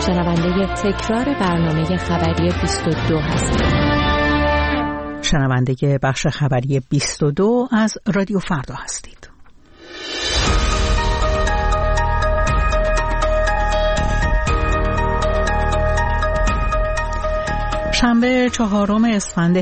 شنونده تکرار برنامه خبری 22 هستید. شنونده بخش خبری 22 از رادیو فردا هستید. شنبه 4 اسفند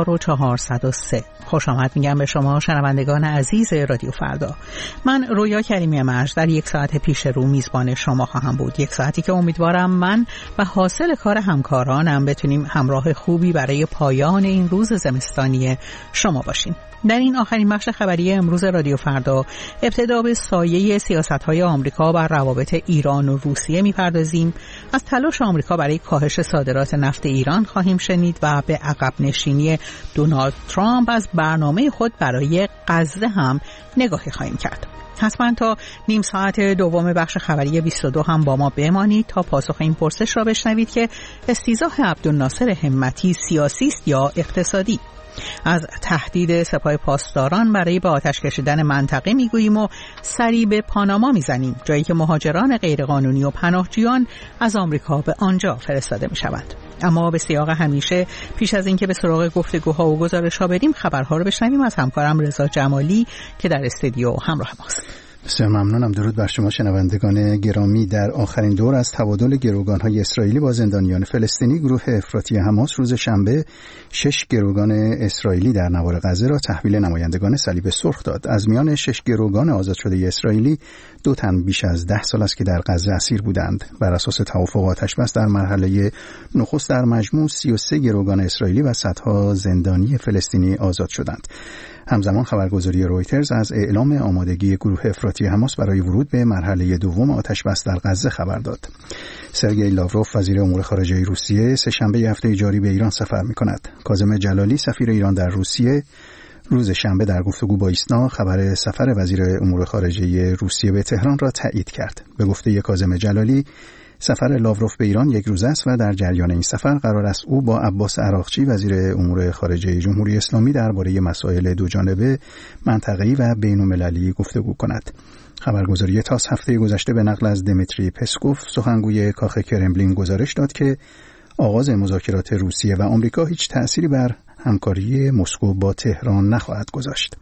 1403. خوش آمد میگم به شما شنوندگان عزیز رادیو فردا. من رویا کریمی مرج در یک ساعت پیش رو میزبان شما خواهم بود. یک ساعتی که امیدوارم من و حاصل کار همکارانم بتونیم همراه خوبی برای پایان این روز زمستانی شما باشیم. در این آخرین بخش خبری امروز رادیو فردا ابتدا به سایه سیاست‌های آمریکا بر روابط ایران و روسیه می‌پردازیم. از تلاش آمریکا برای کاهش صادرات نفت ایران خواهیم شنید و به عقب نشینی دونالد ترامپ از برنامه خود برای غزه هم نگاهی خواهیم کرد. حتما تا نیم ساعت دوم بخش خبری 22 هم با ما بمانید تا پاسخ این پرسش را بشنوید که استیضاح عبدالناصر همتی سیاسی است یا اقتصادی؟ از تهدید سپاه پاسداران برای به آتش کشیدن منطقه میگوییم و سری به پاناما میزنیم، جایی که مهاجران غیرقانونی و پناهجویان از آمریکا به آنجا فرستاده میشوند. اما به سیاق همیشه پیش از اینکه به سراغ گفتگوها و گزارش‌ها بریم خبرها رو بشنویم از همکارم رضا جمالی که در استودیو همراه ماست. بسیار ممنونم. درود بر شما شنوندگان گرامی. در آخرین دور از تبادل گروگان‌های اسرائیلی با زندانیان فلسطینی، گروه افراطی حماس روز شنبه 6 گروگان اسرائیلی در نوار غزه را تحویل نمایندگان صلیب سرخ داد. از میان 6 گروگان آزاد شده اسرائیلی 2 تن بیش از 10 سال است که در غزه اسیر بودند. بر اساس توافق آتش‌بس در مرحله نخست در مجموع 33 گروگان اسرائیلی و صدها زندانی فلسطینی آزاد شدند. همزمان خبرگزاری رویترز از اعلام آمادگی گروه افراطی حماس برای ورود به مرحله دوم آتش‌بس در غزه خبر داد. سرگئی لاوروف وزیر امور خارجه روسیه سه‌شنبه هفته جاری به ایران سفر می‌کند. کاظم جلالی سفیر ایران در روسیه روز شنبه در گفتگو با ایسنا خبر سفر وزیر امور خارجه روسیه به تهران را تایید کرد. به گفته کاظم جلالی سفر لاوروف به ایران یک روزه است و در جریان این سفر قرار است او با عباس عراقچی وزیر امور خارجه جمهوری اسلامی درباره مسائل دوجانبه، منطقه‌ای و بین‌المللی گفتگو کند. خبرگزاری تاس هفته گذشته به نقل از دمیتری پسکوف سخنگوی کاخ کرملین گزارش داد که آغاز مذاکرات روسیه و آمریکا هیچ تأثیری بر همکاری مسکو با تهران نخواهد گذاشت.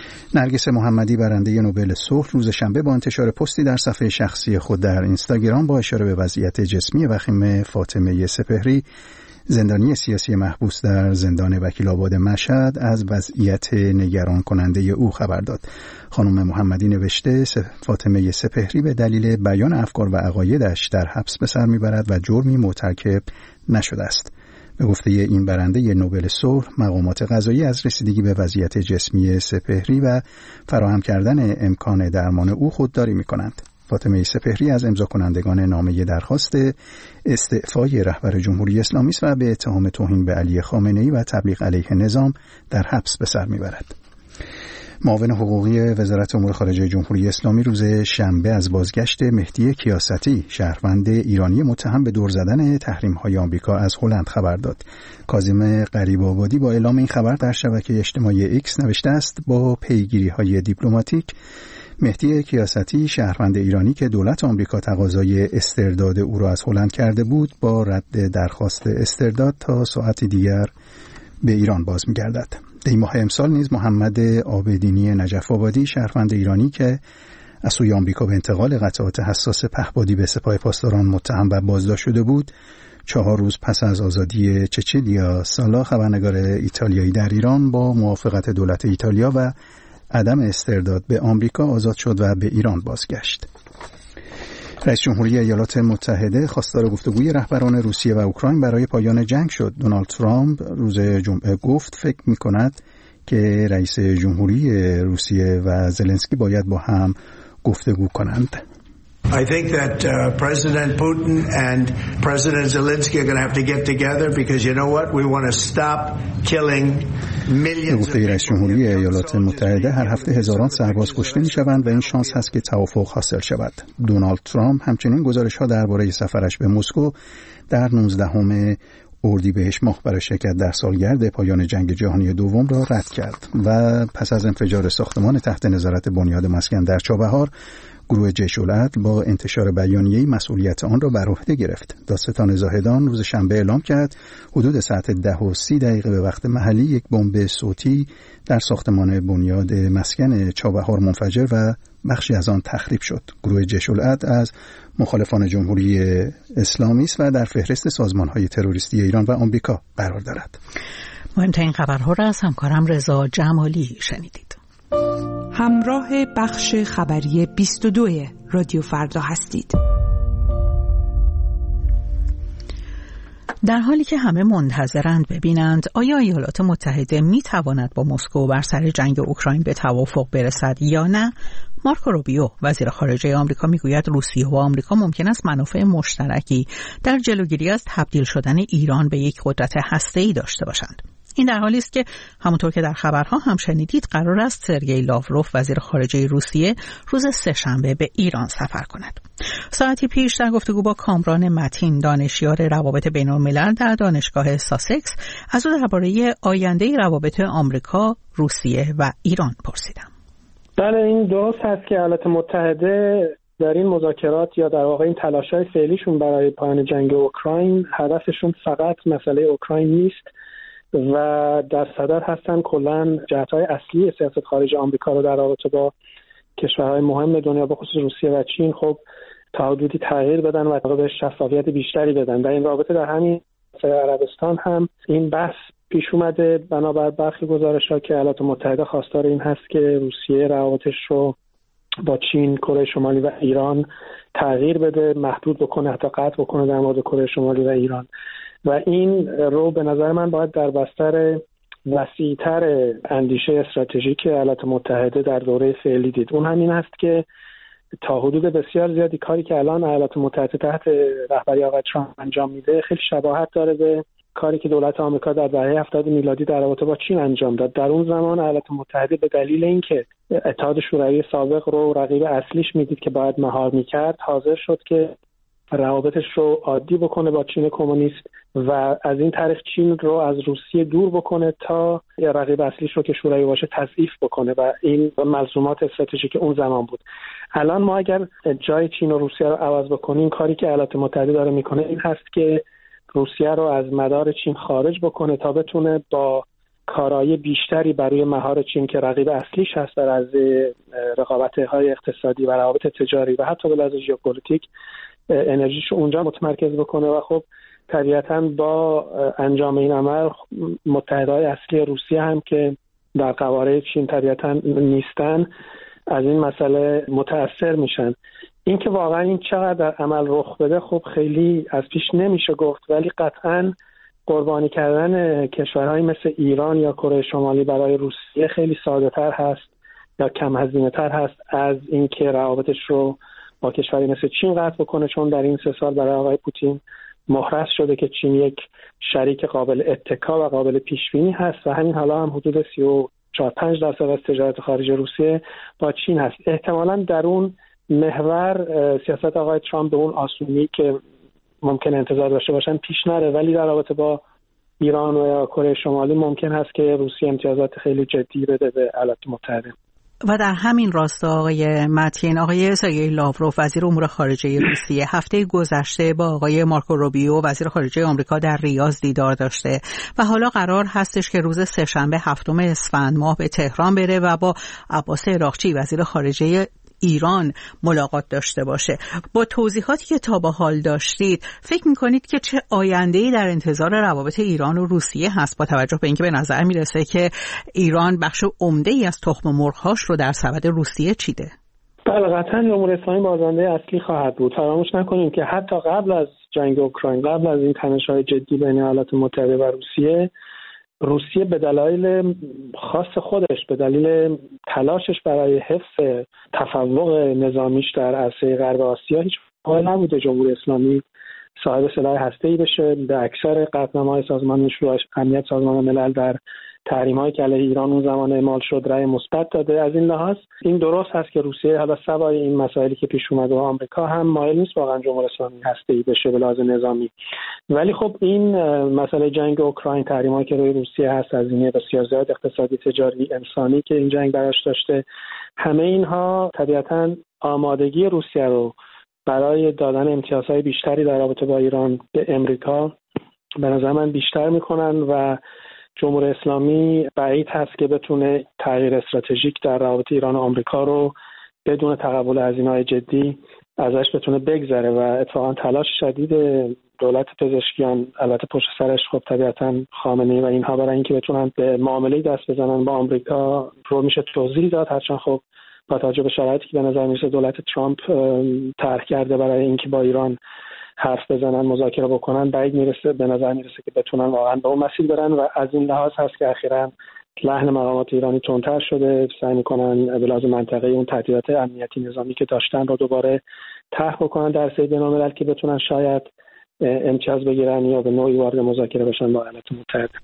نرگس محمدی برنده نوبل صلح روز شنبه با انتشار پستی در صفحه شخصی خود در اینستاگرام با اشاره به وضعیت جسمی وخیم فاطمه سپهری، زندانی سیاسی محبوس در زندان وکیل‌آباد مشهد، از وضعیت نگران کننده او خبر داد. خانم محمدی نوشته فاطمه سپهری به دلیل بیان افکار و عقایدش در حبس به سر میبرد و جرمی مرتکب نشده است. به گفته این برنده نوبل صلح، مقامات قضایی از رسیدگی به وضعیت جسمی سپهری و فراهم کردن امکان درمان او خودداری می‌کنند. فاطمه سپهری از امضا کنندگان نامه درخواست استعفای رهبر جمهوری اسلامی است و به اتهام توهین به علی خامنه‌ای و تبلیغ علیه نظام در حبس به سر می‌برد. معاون حقوقی وزارت امور خارجه جمهوری اسلامی روز شنبه از بازگشت مهدی کیاستی، شهروند ایرانی متهم به دور زدن تحریم‌های آمریکا از هلند خبر داد. کاظم غریب‌آبادی با اعلام این خبر در شبکه اجتماعی ایکس نوشته است با پیگیری‌های دیپلماتیک مهدی کیاستی، شهروند ایرانی که دولت آمریکا تقاضای استرداد او را از هلند کرده بود، با رد درخواست استرداد تا ساعتی دیگر به ایران باز می‌گردد. در این ماه امسال نیز محمد عابدینی نجف آبادی، شهروند ایرانی که از سوی آمریکا به انتقال قطعات حساس پهپادی به سپاه پاسداران متهم و بازداشت شده بود، 4 روز پس از آزادی چچیلیا سالا، خبرنگار ایتالیایی در ایران، با موافقت دولت ایتالیا و عدم استرداد به آمریکا آزاد شد و به ایران بازگشت. رئیس جمهوری ایالات متحده خواستار گفتگوی رهبران روسیه و اوکراین برای پایان جنگ شد. دونالد ترامپ روز جمعه گفت فکر می‌کند که رئیس جمهوری روسیه و زلنسکی باید با هم گفتگو کنند. I think that President Putin and President Zelensky are going to have to get together because you know what? We want to stop killing millions of رئیس جمهوری ایالات متحده هر هفته هزاران سرباز کشته می‌شوند و این شانس هست که توافق حاصل شود. دونالد ترامپ همچنین گزارش‌ها درباره سفرش به مسکو در 19 اردیبهشت ماه برای شرکت در سالگرد پایان جنگ جهانی دوم را رد کرد و پس از انفجار ساختمان تحت نظارت بنیاد مسکن در چابهار گروه جیش العدل با انتشار بیانیه‌ای مسئولیت آن را بر عهده گرفت. دادستان زاهدان روز شنبه اعلام کرد حدود ساعت 10:30 به وقت محلی یک بمب صوتی در ساختمان بنیاد مسکن چابهار منفجر و بخشی از آن تخریب شد. گروه جیش العدل از مخالفان جمهوری اسلامی است و در فهرست سازمان‌های تروریستی ایران و آمریکا قرار دارد. مهمترین خبرها را از همکارم رضا جمالی شنیدید. همراه بخش خبری 22 رادیو فردا هستید. در حالی که همه منتظرند ببینند آیا ایالات متحده می تواند با مسکو بر سر جنگ اوکراین به توافق برسد یا نه، مارکو روبیو وزیر خارجه آمریکا میگوید روسیه و آمریکا ممکن است منافع مشترکی در جلوگیری از تبدیل شدن ایران به یک قدرت هسته‌ای داشته باشند. این در حالی است که همونطور که در خبرها هم شنیدید قرار است سرگئی لاوروف وزیر خارجه روسیه روز سه‌شنبه به ایران سفر کند. ساعتی پیش در گفتگو با کامران متین دانشیار روابط بین‌الملل در دانشگاه ساسکس از او درباره آینده روابط آمریکا، روسیه و ایران پرسیدم. بله، این درست هست که ایالات متحده در این مذاکرات یا در واقع این تلاش‌های فعلیشون برای پایان جنگ اوکراین هدفشون فقط مسئله اوکراین نیست و در صدر هستن کلاً جهت‌های اصلی سیاست خارجی آمریکا رو در رابطه با کشورهای مهم دنیا به خصوص روسیه و چین خب تا حدودی تغییر بدن و به شفافیت بیشتری بدن. در این رابطه در همین عربستان هم این بحث پیش اومده. بنابر برخی گزارش‌ها که ایالات متحده خواستار این هست که روسیه روابطش رو با چین، کره شمالی و ایران تغییر بده، محدود بکنه، حتی قطع بکنه در مورد کره شمالی و ایران. و این رو به نظر من باید در بستر وسیع‌تر اندیشه استراتژیک ایالات متحده در دوره فعلی دید. اون همین است که تا حدود بسیار زیادی کاری که الان ایالات متحده تحت رهبری آقای ترامپ انجام میده خیلی شباهت داره به کاری که دولت آمریکا در دهه 70 میلادی در رابطه با چین انجام داد. در اون زمان ایالات متحده به دلیل اینکه اتحاد شوروی سابق رو رقیب اصلیش میدید که باید مهار میکرد، حاضر شد که روابطش رو عادی بکنه با چین کمونیست و از این طریق چین رو از روسیه دور بکنه تا رقیب اصلیش رو که شوروی باشه تضعیف بکنه و این ملزومات استراتژیک اون زمان بود. الان ما اگر جای چین و روسیه رو عوض بکنیم، کاری که ایالات متحده داره میکنه این هست که روسیه رو از مدار چین خارج بکنه تا بتونه با کارایی بیشتری برای مهار چین که رقیب اصلیش هست در عرصه رقابت‌های اقتصادی و روابط تجاری و حتی به لحاظ ژئوپلیتیک انرژیشو اونجا متمرکز بکنه و خب طبیعتاً با انجام این عمل متحدهای اصلی روسیه هم که در قواره چین طبیعتاً نیستن از این مسئله متأثر میشن. این که واقعا این چقدر در عمل رخ بده خب خیلی از پیش نمیشه گفت، ولی قطعاً قربانی کردن کشورهایی مثل ایران یا کره شمالی برای روسیه خیلی ساده تر هست یا کم هزینه تر هست از این که روابطش رو با کشوری مثل چین قطع بکنه، چون در این 3 سال برای آقای پوتین محرز شده که چین یک شریک قابل اتکا و قابل پیشبینی هست و همین حالا هم حدود 34-35% از تجارت خارجی روسیه با چین هست. احتمالاً در اون محور سیاست آقای ترامپ به اون آسونی که ممکن انتظار داشته باشن پیش نره، ولی در رابطه با ایران و یا کره شمالی ممکن هست که روسیه امتیازات خیلی جدی بده به ایالات متحده. و در همین راستا آقای متین، آقای سرگئی لاوروف وزیر امور خارجه روسیه هفته گذشته با آقای مارکو روبیو وزیر خارجه آمریکا در ریاض دیدار داشته و حالا قرار هستش که روز سه‌شنبه 7 اسفند ماه به تهران بره و با عباس عراقچی وزیر خارجه ایران ملاقات داشته باشه. با توضیحاتی که تا به حال داشتید فکر میکنید که چه آینده‌ای در انتظار روابط ایران و روسیه هست، با توجه به اینکه به نظر میرسه که ایران بخش عمده‌ای از تخم مرغ‌هاش رو در سبد روسیه چیده؟ بله، قطعاً جمهوری اسلامی بازنده اصلی خواهد بود. فراموش نکنیم که حتی قبل از جنگ اوکراین، قبل از این تنش‌های جدی بین ایالات متحده و روسیه به دلایل خاص خودش، به دلیل تلاشش برای حفظ تفوق نظامیش در عرصه غرب آسیا هیچ قائل نبوده جمهوری اسلامی صاحب سلاح هسته‌ای بشه. به اکثر قطعنامه‌های سازمان شورای امنیت سازمان ملل در تحریم‌هایی که علیه ایران اون زمان اعمال شد رأی مثبت داده. از این لحاظ این درست هست که روسیه حالا سوای این مسائلی که پیش اومده و آمریکا هم مایل نیست واقعا جمهوری اسلامی هسته‌ای بشه به لحاظ نظامی. ولی خب این مسئله جنگ اوکراین، تحریم‌هایی که روی روسیه هست، هزینه بسیار زیاد اقتصادی، تجاری، انسانی که این جنگ براش داشته، همه اینها طبیعتاً آمادگی روسیه رو برای دادن امتیازهای بیشتری در رابطه با ایران به امریکا به نظر من بیشتر میکنن و جمهوری اسلامی بعید هست که بتونه تغییر استراتژیک در رابطه ایران و آمریکا رو بدون تقبل هزینه‌های جدی ازش بتونه بگذره و اتفاقا تلاش شدید دولت پزشکیان البته پشت سرش خب طبیعتاً خامنه‌ای و اینها برای اینکه بتونن به معامله دست بزنن با آمریکا رو میشه توضیح داد، هرچند خب با توجه به شرایطی که به نظر میرسه دولت ترامپ طرح کرده برای اینکه با ایران حرف بزنن، مذاکره بکنن، بعید میرسه به نظر میرسه که بتونن واقعا به اون مسیر برن و از این لحاظ هست که اخیراً لحن مقامات ایرانی تندتر شده، سعی میکنن به لحاظ منطقه‌ای اون تهدیدات امنیتی نظامی که داشتن رو دوباره طرح بکنن در سطح بین‌الملل که بتونن شاید امتیاز بگیرن یا به نوعی وارد مذاکره بشن با ایالات متحده.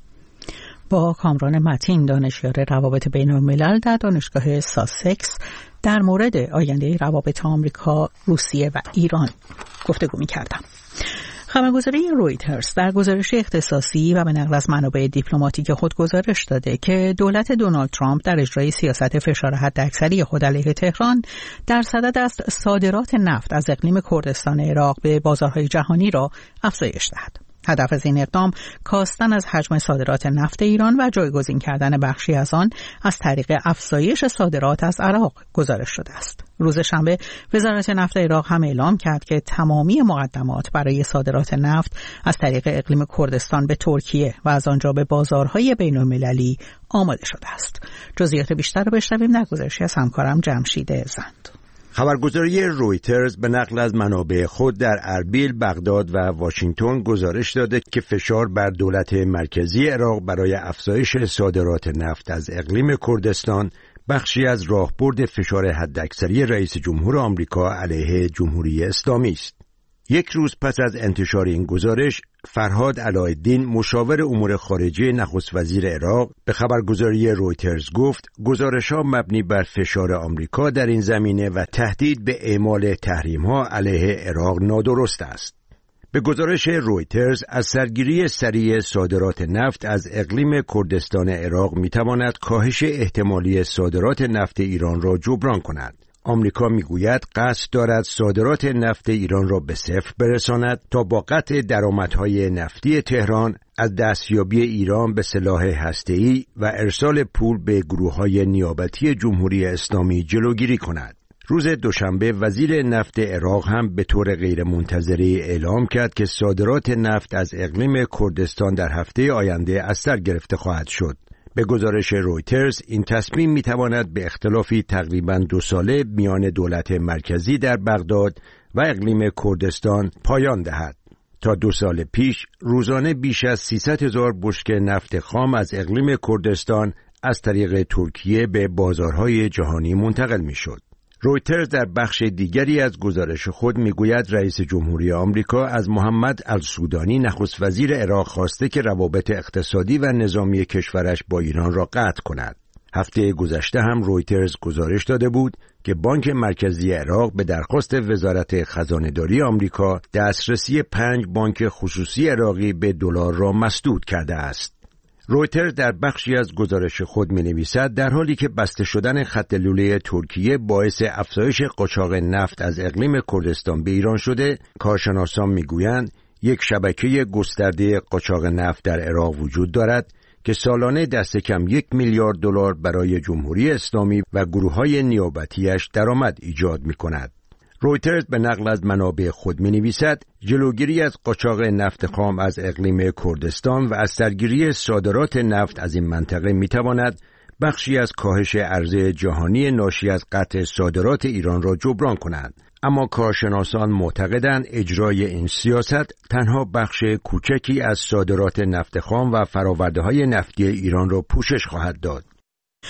با کامران متین، دانشیار روابط بین‌الملل در دانشگاه ساسکس، در مورد آینده روابط آمریکا، روسیه و ایران گفتگو می‌کردم. خبرگزاری رویترز در گزارش اختصاصی و به نقل از منابع دیپلماتیک خود گزارش داده که دولت دونالد ترامپ در اجرای سیاست فشار حداکثری خود علیه تهران در صدد است صادرات نفت از اقلیم کردستان عراق به بازارهای جهانی را افزایش دهد. هدف از این اقدام کاستن از حجم صادرات نفت ایران و جایگزین کردن بخشی از آن از طریق افزایش صادرات از عراق گزارش شده است. روز شنبه وزارت نفت عراق هم اعلام کرد که تمامی مقدمات برای صادرات نفت از طریق اقلیم کردستان به ترکیه و از آنجا به بازارهای بین‌المللی آماده شده است. جزئیات بیشتر رو بشنویم در گزارشی از همکارم جمشید زند. خبرگزاری رویترز به نقل از منابع خود در اربیل، بغداد و واشنگتن گزارش داده که فشار بر دولت مرکزی عراق برای افزایش صادرات نفت از اقلیم کردستان بخشی از راهبرد فشار حداکثری رئیس جمهور آمریکا علیه جمهوری اسلامی است. یک روز پس از انتشار این گزارش، فرهاد علایالدین، مشاور امور خارجه نخست وزیر عراق، به خبرگزاری رویترز گفت گزارش‌ها مبنی بر فشار آمریکا در این زمینه و تهدید به اعمال تحریم‌ها علیه عراق نادرست است. به گزارش رویترز، از سرگیری سریع صادرات نفت از اقلیم کردستان عراق می‌تواند کاهش احتمالی صادرات نفت ایران را جبران کند. آمریکا میگوید قصد دارد صادرات نفت ایران را به صفر برساند تا با قطع درآمدهای نفتی تهران از دستیابی ایران به سلاح هسته‌ای و ارسال پول به گروه‌های نیابتی جمهوری اسلامی جلوگیری کند. روز دوشنبه وزیر نفت عراق هم به طور غیرمنتظره اعلام کرد که صادرات نفت از اقلیم کردستان در هفته آینده از سر گرفته خواهد شد. به گزارش رویترز، این تصمیم میتواند به اختلافی تقریباً 2 ساله میان دولت مرکزی در بغداد و اقلیم کردستان پایان دهد. تا 2 سال پیش روزانه بیش از 300,000 بشکه نفت خام از اقلیم کردستان از طریق ترکیه به بازارهای جهانی منتقل میشد. رویترز در بخش دیگری از گزارش خود میگوید رئیس جمهوری آمریکا از محمد السودانی نخست وزیر عراق خواسته که روابط اقتصادی و نظامی کشورش با ایران را قطع کند. هفته گذشته هم رویترز گزارش داده بود که بانک مرکزی عراق به درخواست وزارت خزانه‌داری آمریکا دسترسی 5 بانک خصوصی عراقی به دلار را مسدود کرده است. رویترز در بخشی از گزارش خود می‌نویسد در حالی که بسته شدن خط لوله ترکیه باعث افزایش قاچاق نفت از اقلیم کردستان به ایران شده، کارشناسان می‌گویند یک شبکه گسترده قاچاق نفت در عراق وجود دارد که سالانه دست کم 1 میلیارد دلار برای جمهوری اسلامی و گروه‌های نیابتی‌اش درآمد ایجاد می‌کند. رویترز به نقل از منابع خود می‌نویسد جلوگیری از قاچاق نفت خام از اقلیم کردستان و از سرگیری صادرات نفت از این منطقه می‌تواند بخشی از کاهش عرضه جهانی ناشی از قطع صادرات ایران را جبران کند. اما کارشناسان معتقدند اجرای این سیاست تنها بخش کوچکی از صادرات نفت خام و فرآورده‌های نفتی ایران را پوشش خواهد داد.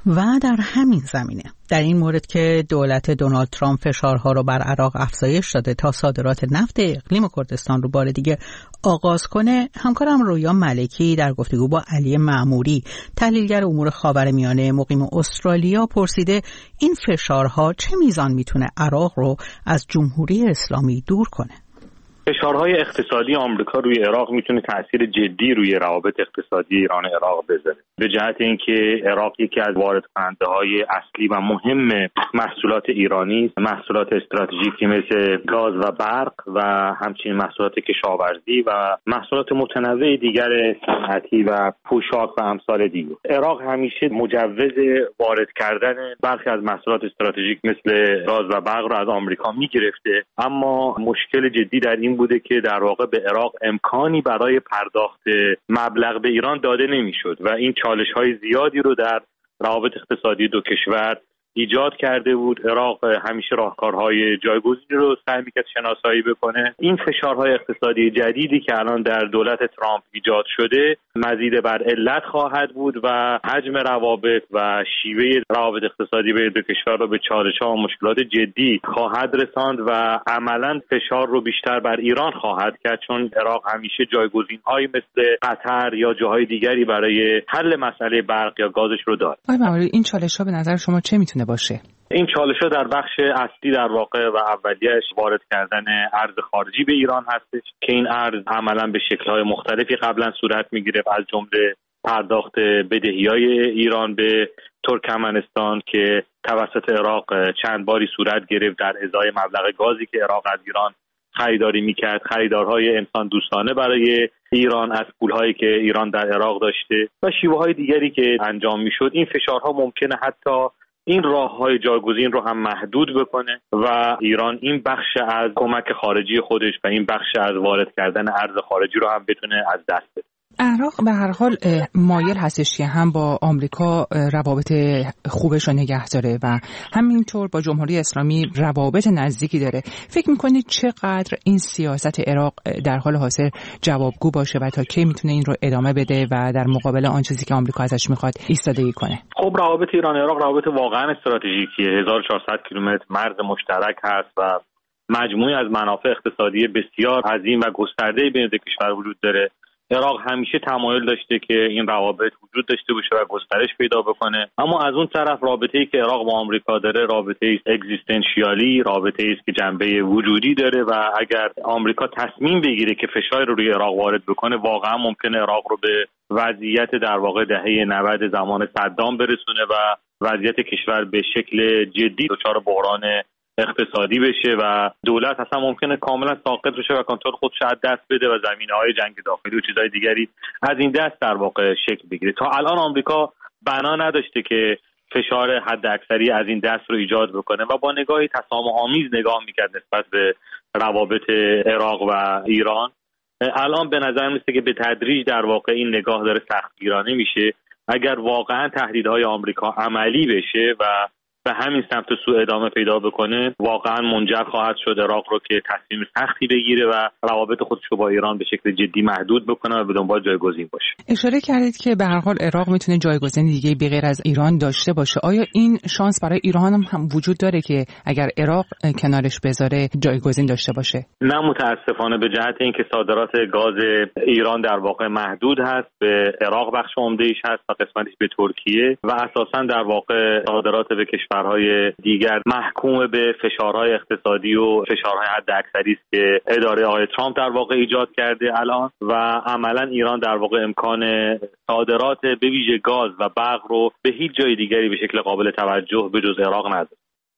و در همین زمینه، در این مورد که دولت دونالد ترامپ فشارها رو بر عراق افزایش داده تا صادرات نفت اقلیم کردستان رو بار دیگه آغاز کنه، همکارم رویا ملکی در گفتگو با علی معموری، تحلیلگر امور خاورمیانه مقیم استرالیا، پرسیده این فشارها چه میزان میتونه عراق رو از جمهوری اسلامی دور کنه؟ فشارهای اقتصادی آمریکا روی عراق میتونه تأثیر جدی روی روابط اقتصادی ایران و عراق بذاره، به جهت اینکه عراق یکی از وارد کننده‌های اصلی و مهم محصولات ایرانی است، محصولات استراتژیکی مثل گاز و برق و همچنین محصولات کشاورزی و محصولات متنوع دیگر صنعتی و پوشاک و امثال دیگر. عراق همیشه مجوز وارد کردن برخی از محصولات استراتژیک مثل گاز و برق را از آمریکا میگرفته، اما مشکل جدی در این بوده که در واقع به عراق امکانی برای پرداخت مبلغ به ایران داده نمیشد و این چالش‌های زیادی رو در روابط اقتصادی دو کشور ایجاد کرده بود. عراق همیشه راهکارهای جایگزینی رو سعی می‌کرد شناسایی بکنه. این فشارهای اقتصادی جدیدی که الان در دولت ترامپ ایجاد شده مزید بر علت خواهد بود و حجم روابط و شیوه روابط اقتصادی بین دو کشور رو به چالش‌ها و مشکلات جدی خواهد رساند و عملاً فشار رو بیشتر بر ایران خواهد کرد، چون عراق همیشه جایگزین‌هایی مثل قطر یا جاهای دیگری برای حل مسئله برق یا گازش رو داره. این چالش‌ها به نظر شما چه میتونه باشه؟ این چالش‌ها در بخش اصلی در واقع و اولیه‌اش وارد کردن ارز خارجی به ایران هستش که این ارز عملاً به شکل‌های مختلفی قبلا صورت می‌گیره، از جمله پرداخت بدهی‌های ایران به ترکمنستان که توسط عراق چند باری صورت گرفت در ازای مبلغ گازی که عراق از ایران خریداری می‌کرد، خریدارهای انسان دوستانه برای ایران از پول‌هایی که ایران در عراق داشته و شیوه‌های دیگری که انجام می‌شد. این فشارها ممکنه حتی این راه‌های جایگزین رو هم محدود بکنه و ایران این بخش از کمک خارجی خودش و این بخش از وارد کردن ارز خارجی رو هم بتونه از دست بده. عراق به هر حال مایل هستش که هم با آمریکا روابط خوبش رو نگه داره و همینطور با جمهوری اسلامی روابط نزدیکی داره. فکر میکنید چقدر این سیاست عراق در حال حاضر جوابگو باشه و تا کی میتونه این رو ادامه بده و در مقابل آن چیزی که آمریکا ازش میخواد ایستادگی کنه؟ خب روابط ایران عراق روابط واقعا استراتژیکیه. 1400 کیلومتر مرز مشترک هست و مجموعی از منافع اقتصادی بسیار عظیم و گسترده بین دو کشور وجود داره. عراق همیشه تمایل داشته که این روابط وجود داشته باشه و گسترش پیدا بکنه، اما از اون طرف رابطه‌ای که عراق با آمریکا داره رابطه‌ای اگزیستانسیالی، رابطه‌ای است که جنبه وجودی داره و اگر آمریکا تصمیم بگیره که فشار رو روی عراق وارد بکنه، واقعا ممکنه عراق رو به وضعیت در واقع دهه 90 زمان صدام برسونه و وضعیت کشور به شکل جدی دچار بحران اقتصادی بشه و دولت اصلا ممکنه کاملا ساقط بشه و کنترل خودش از دست بده و زمینه‌های جنگ داخلی و چیزهای دیگری از این دست در واقع شکل بگیره. تا الان آمریکا بنا نداشته که فشار حد اکثری از این دست رو ایجاد بکنه و با نگاهی تسامح‌آمیز نگاه می‌کرد نسبت به روابط عراق و ایران. الان به نظر میاد که به تدریج در واقع این نگاه داره سختگیرانه میشه. اگر واقعا تهدیدهای آمریکا عملی بشه و به همین سمت سو ادامه پیدا بکنه، واقعا منجر خواهد شد عراق رو که تصمیم سختی بگیره و روابط خودش رو با ایران به شکل جدی محدود بکنه و به دنبال جایگزین باشه. اشاره کردید که به هر حال عراق میتونه جایگزین دیگه به غیر از ایران داشته باشه. آیا این شانس برای ایران هم وجود داره که اگر عراق کنارش بذاره جایگزین داشته باشه؟ نه، متاسفانه به جهت اینکه صادرات گاز ایران در واقع محدود هست، به عراق بخش عمده‌ایش هست و قسمتش به ترکیه و اساساً در واقع صادرات به کشورهای دیگر محکوم به فشارهای اقتصادی و فشارهای حد اکثری است که اداره آقای ترامپ در واقع ایجاد کرده الان و عملا ایران در واقع امکان صادرات به ویژه گاز و برق رو به هیچ جای دیگری به شکل قابل توجه به جز عراق نداره.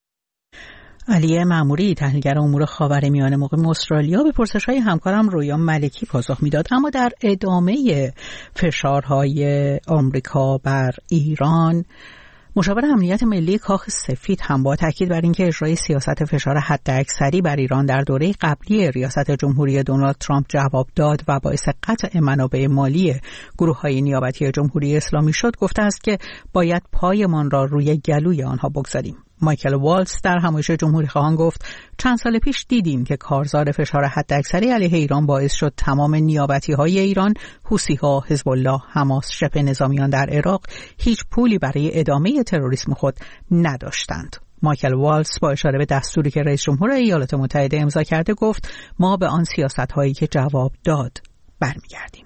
علی معموری، تحلیلگر امور خاورمیانه مقیم استرالیا، به پرسش‌های همکارم رویا ملکی پاسخ میداد. اما در ادامه فشارهای آمریکا بر ایران، مشاور امنیت ملی کاخ سفید هم با تاکید بر اینکه اجرای سیاست فشار حداکثری بر ایران در دوره قبلی ریاست جمهوری دونالد ترامپ جواب داد و باعث قطع منابع مالی گروه‌های نیابتی جمهوری اسلامی شد، گفته است که باید پایمان را روی گلوی آنها بگذاریم. مایکل والتز در همایش جمهوری‌خواهان گفت چند سال پیش دیدیم که کارزار فشار حداکثری علیه ایران باعث شد تمام نیابتی‌های ایران، حوثی‌ها، حزب الله، حماس، شبه نظامیان در عراق هیچ پولی برای ادامه تروریسم خود نداشتند. مایکل والتز با اشاره به دستوری که رئیس جمهور ایالات متحده امضا کرده گفت ما به آن سیاست‌هایی که جواب داد برمیگردیم.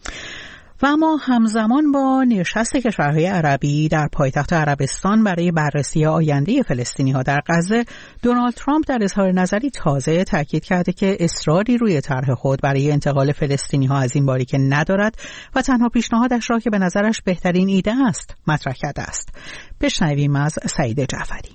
و اما همزمان با نشست کشورهای عربی در پایتخت عربستان برای بررسی آینده فلسطینی‌ها در غزه، دونالد ترامپ در اظهار نظری تازه تاکید کرده که اصراری روی طرح خود برای انتقال فلسطینی‌ها از این باریکه ندارد و تنها پیشنهادش را که به نظرش بهترین ایده است مطرح کرده است. بشنویم از سعید جعفری.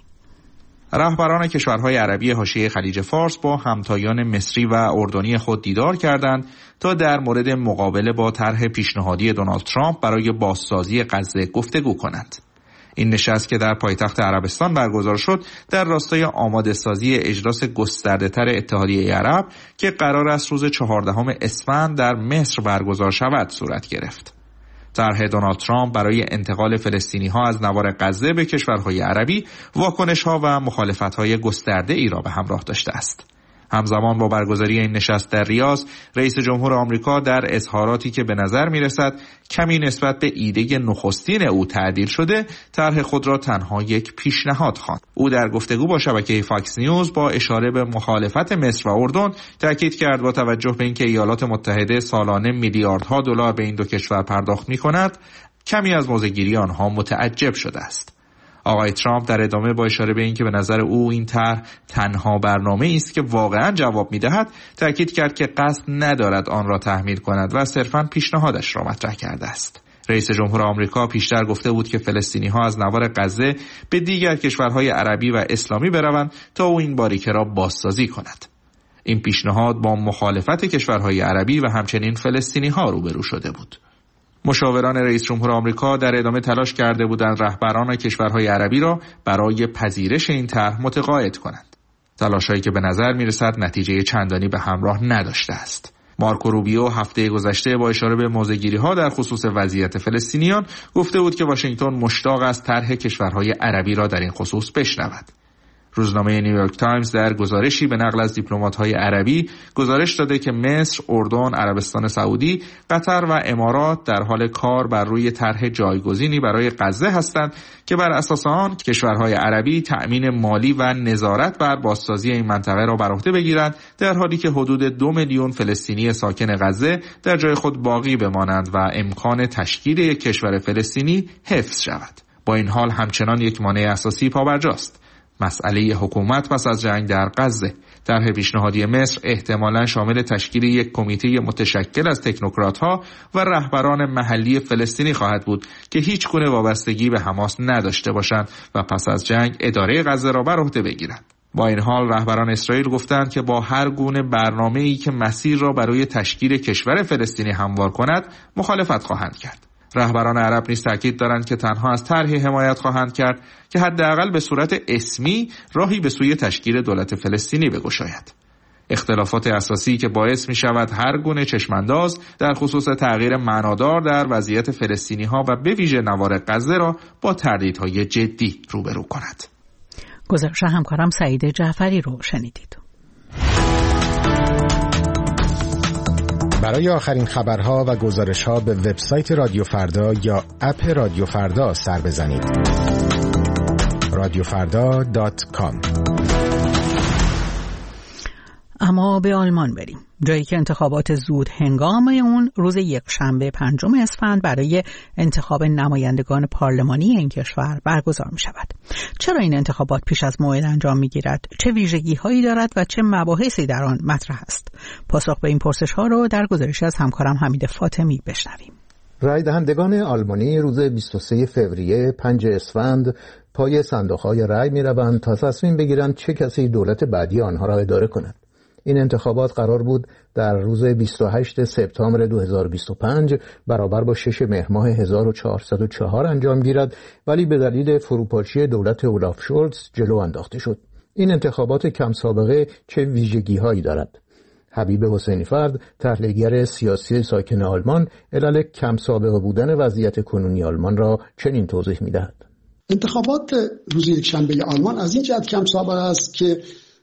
رهبران کشورهای عربی حاشیه خلیج فارس با همتایان مصری و اردنی خود دیدار کردند تا در مورد مقابله با طرح پیشنهادی دونالد ترامپ برای بازسازی غزه گفتگو کنند. این نشست که در پایتخت عربستان برگزار شد در راستای آماده سازی اجلاس گسترده‌تر اتحادیه عرب که قرار است روز 14 اسفند در مصر برگزار شود صورت گرفت. طرح دونالد ترامپ برای انتقال فلسطینی‌ها از نوار غزه به کشورهای عربی واکنش‌ها و مخالفت‌های گسترده‌ای را به همراه داشته است. همزمان با برگزاری این نشست در ریاض، رئیس جمهور آمریکا در اظهاراتی که به نظر می‌رسد کمی نسبت به ایده نخستین او تعدیل شده، طرح خود را تنها یک پیشنهاد خواند. او در گفتگو با شبکه فاکس نیوز با اشاره به مخالفت مصر و اردن تاکید کرد با توجه به اینکه ایالات متحده سالانه میلیاردها دلار به این دو کشور پرداخت می‌کند، کمی از موضع‌گیری آنها متعجب شده است. آقای ترامپ در ادامه با اشاره به اینکه به نظر او این طرح تنها برنامه‌ای است که واقعاً جواب می‌دهد، تاکید کرد که قصد ندارد آن را تحمیل کند و صرفاً پیشنهادش را مطرح کرده است. رئیس جمهور آمریکا پیشتر گفته بود که فلسطینی‌ها از نوار غزه به دیگر کشورهای عربی و اسلامی بروند تا او این باریکه را بازسازی کند. این پیشنهاد با مخالفت کشورهای عربی و همچنین فلسطینی‌ها روبرو شده بود. مشاوران رئیس جمهور آمریکا در ادامه تلاش کرده بودند رهبران کشورهای عربی را برای پذیرش این طرح متقاعد کنند. تلاش‌هایی که به نظر می‌رسد نتیجه چندانی به همراه نداشته است. مارکو روبیو هفته گذشته با اشاره به موضع‌گیری‌ها در خصوص وضعیت فلسطینیان گفته بود که واشنگتن مشتاق است طرح کشورهای عربی را در این خصوص بشنود. روزنامه نیویورک تایمز در گزارشی به نقل از دیپلمات‌های عربی گزارش داده که مصر، اردن، عربستان سعودی، قطر و امارات در حال کار بر روی طرح جایگزینی برای غزه هستند که بر اساس آن کشورهای عربی تأمین مالی و نظارت بر بازسازی این منطقه را بر عهده بگیرند، در حالی که حدود 2 میلیون فلسطینی ساکن غزه در جای خود باقی بمانند و امکان تشکیل یک کشور فلسطینی حفظ شود. با این حال همچنان یک مانع اساسی پابرجاست: مسئله حکومت پس از جنگ در غزه. طرح پیشنهادی مصر احتمالاً شامل تشکیل یک کمیته متشکل از تکنوکرات‌ها و رهبران محلی فلسطینی خواهد بود که هیچ گونه وابستگی به حماس نداشته باشند و پس از جنگ اداره غزه را بر عهده بگیرند. با این حال رهبران اسرائیل گفتند که با هر گونه برنامه‌ای که مسیر را برای تشکیل کشور فلسطینی هموار کند مخالفت خواهند کرد. رهبران عرب نیز تاکید دارند که تنها از طرحی حمایت خواهند کرد که حداقل به صورت اسمی راهی به سوی تشکیل دولت فلسطینی بگشاید. اختلافات اساسی که باعث می شود هر گونه چشمانداز در خصوص تغییر معنادار در وضعیت فلسطینی‌ها و به ویژه نوار غزه را با تردیدهای جدی روبرو کند. گزارش همکارم سعید جعفری رو شنیدید. برای آخرین خبرها و گزارش‌ها به وبسایت رادیو فردا یا اپ رادیو فردا سر بزنید. radiofarda.com. اما به آلمان بریم، جایی که انتخابات زود هنگام اون روز یکشنبه 5 اسفند برای انتخاب نمایندگان پارلمانی این کشور برگزار می شود. چرا این انتخابات پیش از موعد انجام می گیرد؟ چه ویژگی هایی دارد و چه مباحثی در آن مطرح است؟ پاسخ به این پرسش ها رو در گزارشی از همکارم حمید فاطمی بشنویم. رای دهندگان آلمانی روز 23 فوریه 5 اسفند پای صندوق‌های رای می‌روند تا تصمیم بگیرند چه کسی دولت بعدی آنها را اداره کند. این انتخابات قرار بود در روز 28 سپتامبر 2025 برابر با 6 مهر ماه 1404 انجام گیرد، ولی به دلیل فروپاشی دولت اولاف شولز جلو انداخته شد. این انتخابات کم سابقه چه ویژگی‌هایی دارد؟ حبیب حسینی فرد، تحلیلگر سیاسی ساکن آلمان، علل کم سابقه بودن وضعیت کنونی آلمان را چنین توضیح می‌دهد. انتخابات روز یکشنبه آلمان از این جهت کم سابقه است که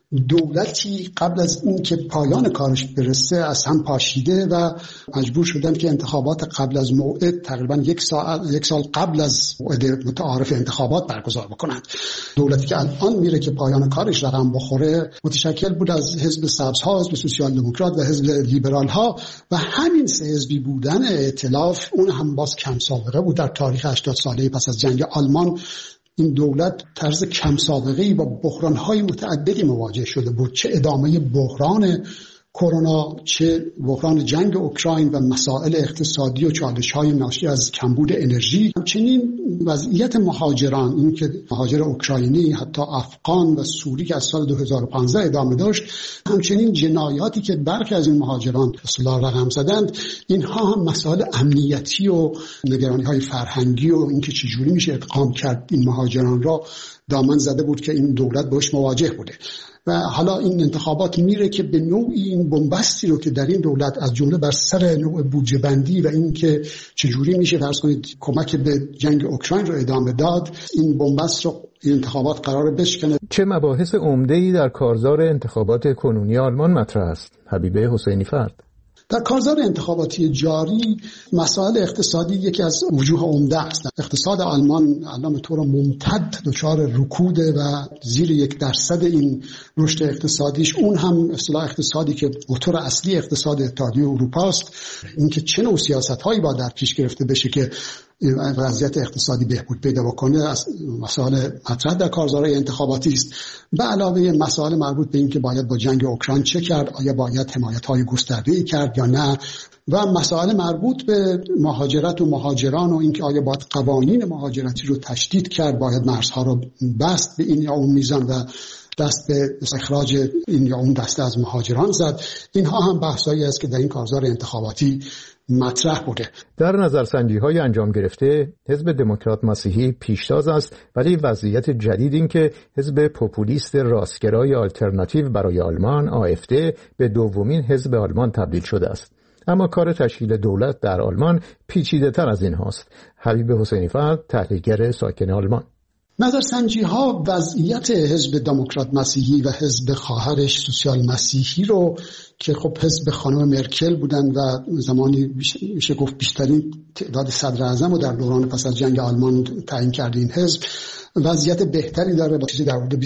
دولتی قبل از این که پایان کارش برسه از هم پاشیده و مجبور شدن که انتخابات قبل از موعد تقریبا یک سال قبل از موعد متعارف انتخابات برگزار بکنند. دولتی که الان میره که پایان کارش رقم بخوره متشکل بود از حزب سبزها، حزب سوسیال دموکرات و حزب لیبرال ها و همین سه حزبی بودن ائتلاف اون هم باز کم سابقه بود. در تاریخ 80 ساله پس از جنگ آلمان این دولت طرز کم سابقه‌ای با بحران‌های متعددی مواجه شده بود، چه ادامه بحران کرونا، چه بحران جنگ اوکراین و مسائل اقتصادی و چالش‌های ناشی از کمبود انرژی. همچنین وضعیت مهاجران، این که مهاجر اوکراینی، حتی افغان و سوری که از سال 2015 ادامه داشت، همچنین جنایاتی که برخی از این مهاجران اصلاح رقم زدند، اینها هم مسائل امنیتی و نگرانی‌های فرهنگی و اینکه چجوری میشه ادغام کرد این مهاجران را دامن زده بود که این دولت باش مواجه بوده. و حالا این انتخابات میره که به نوعی این بنبستی رو که در این دولت از جمله بر سر نوع بودجه بندی و این که چجوری میشه فرض کنید کمک به جنگ اوکراین رو ادامه داد، این بنبست رو این انتخابات قرار بشکنه. چه مباحث عمده‌ای در کارزار انتخابات کنونی آلمان مطرح است؟ حبیبه حسینی فرد. در کارزار انتخاباتی جاری مسائل اقتصادی یکی از وجوه عمده است. اقتصاد آلمان الان به طور ممتد دچار رکوده و زیر 1% این رشد اقتصادیش، اون هم اصطلاح اقتصادی که موتور اصلی اقتصاد اتحادیه اروپا است، اینکه چه نوع سیاست‌هایی با در پیش گرفته بشه که وضعیت اقتصادی بهبود پیدا بکنه، از مسائل مطرح در کارزارهای انتخاباتی است. به علاوه مسائل مربوط به این که باید با جنگ اوکراین چه کرد، آیا باید حمایت‌های گسترده‌ای کرد یا نه، و مسائل مربوط به مهاجرت و مهاجران و اینکه آیا باید قوانین مهاجرتی رو تشدید کرد، باید مرزها رو بست به این یا اون میزان و دست به اخراج این یا اون دسته از مهاجران زد. اینها هم بحثایی است که در این کارزار انتخاباتی مطرح بوده. در نظرسنجی‌های انجام گرفته حزب دموکرات مسیحی پیشتاز است، ولی وضعیت جدید این که حزب پوپولیست راستگرای آلترناتیو برای آلمان AfD به دومین حزب آلمان تبدیل شده است. اما کار تشکیل دولت در آلمان پیچیده‌تر از این هاست. حبیب حسینی فرد، تحلیلگر ساکن آلمان. نظرسنجی‌ها وضعیت حزب دموکرات مسیحی و حزب خواهرش سوسیال مسیحی رو که خب حزب خانم مرکل بودن و زمانی میشه گفت بیشترین تعداد صدر اعظم رو در دوران پس از جنگ آلمان تعیین کرده، این حزب وضعیت بهتری داره، با چیزی در حدود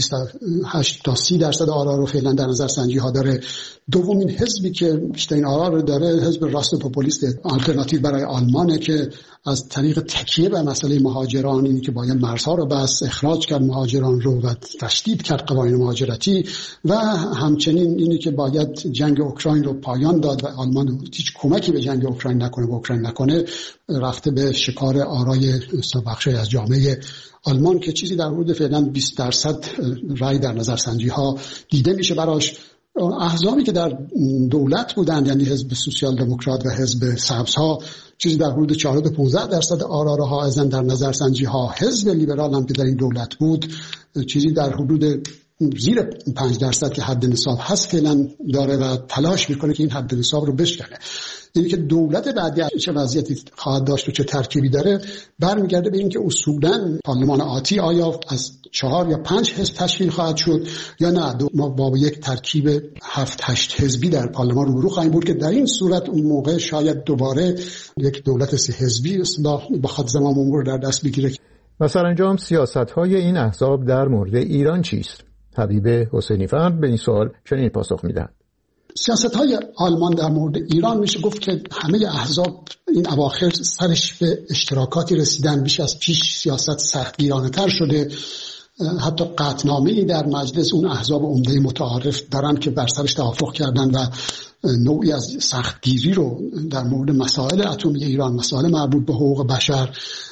28 تا 30% آرا رو فعلا در نظرسنجی‌ها داره. دومین حزبی که بیشترین آرا رو داره حزب راست پوپولیست آلترناتیو برای آلمانه که از طریق تکیه به مسئله مهاجران، اینی که باید مرزها رو بس، اخراج کرد مهاجران رو و تشدید کرد قوانین مهاجرتی، و همچنین اینی که باید جنگ اوکراین رو پایان داد و آلمان هیچ کمکی به جنگ اوکراین نکنه، رفته به شکار آرای بخشی از جامعه آلمان که چیزی در حدود فعلا 20% رای در نظرسنجی‌ها دیده میشه براش. احزابی که در دولت بودند، یعنی حزب سوسیال دموکرات و حزب سبزها، چیزی در حدود 4 تا 15% آرا را حائزن در نظرسنجی‌ها. حزب لیبرال هم که در این دولت بود چیزی در حدود زیر 5% که حد نصاب هست فعلا داره و تلاش میکنه که این حد نصاب رو بشکنه. اینی که دولت بعدی چه وضعیتی خواهد داشت و چه ترکیبی داره برمیگرده به اینکه اصولاً پارلمان آتی آیا از 4 یا 5 حزب تشکیل خواهد شد یا نه ما با یک ترکیب 7-8 حزبی در پارلمان روبرو خواهیم بود که در این صورت اون موقع شاید دوباره یک دولت 3 حزبی بخواد زمام امور در دست بگیره. و سرانجام سیاست‌های این احزاب در مورد ایران چیست؟ حبیب حسینی فرد به این سوال چنین پاسخ می‌دهد. سیاست‌های آلمان در مورد ایران میشه گفت که همه احزاب این اواخر سرش به اشتراکاتی رسیدن، بیش از پیش سیاست سختگیرانه‌تر شده. حتی قطعنامه‌ای در مجلس اون احزاب عمده متعارف دارن که بر سرش توافق کردن و نوعی از سختگیری رو در مورد مسائل اتمی ایران، مسائل مربوط به حقوق بشر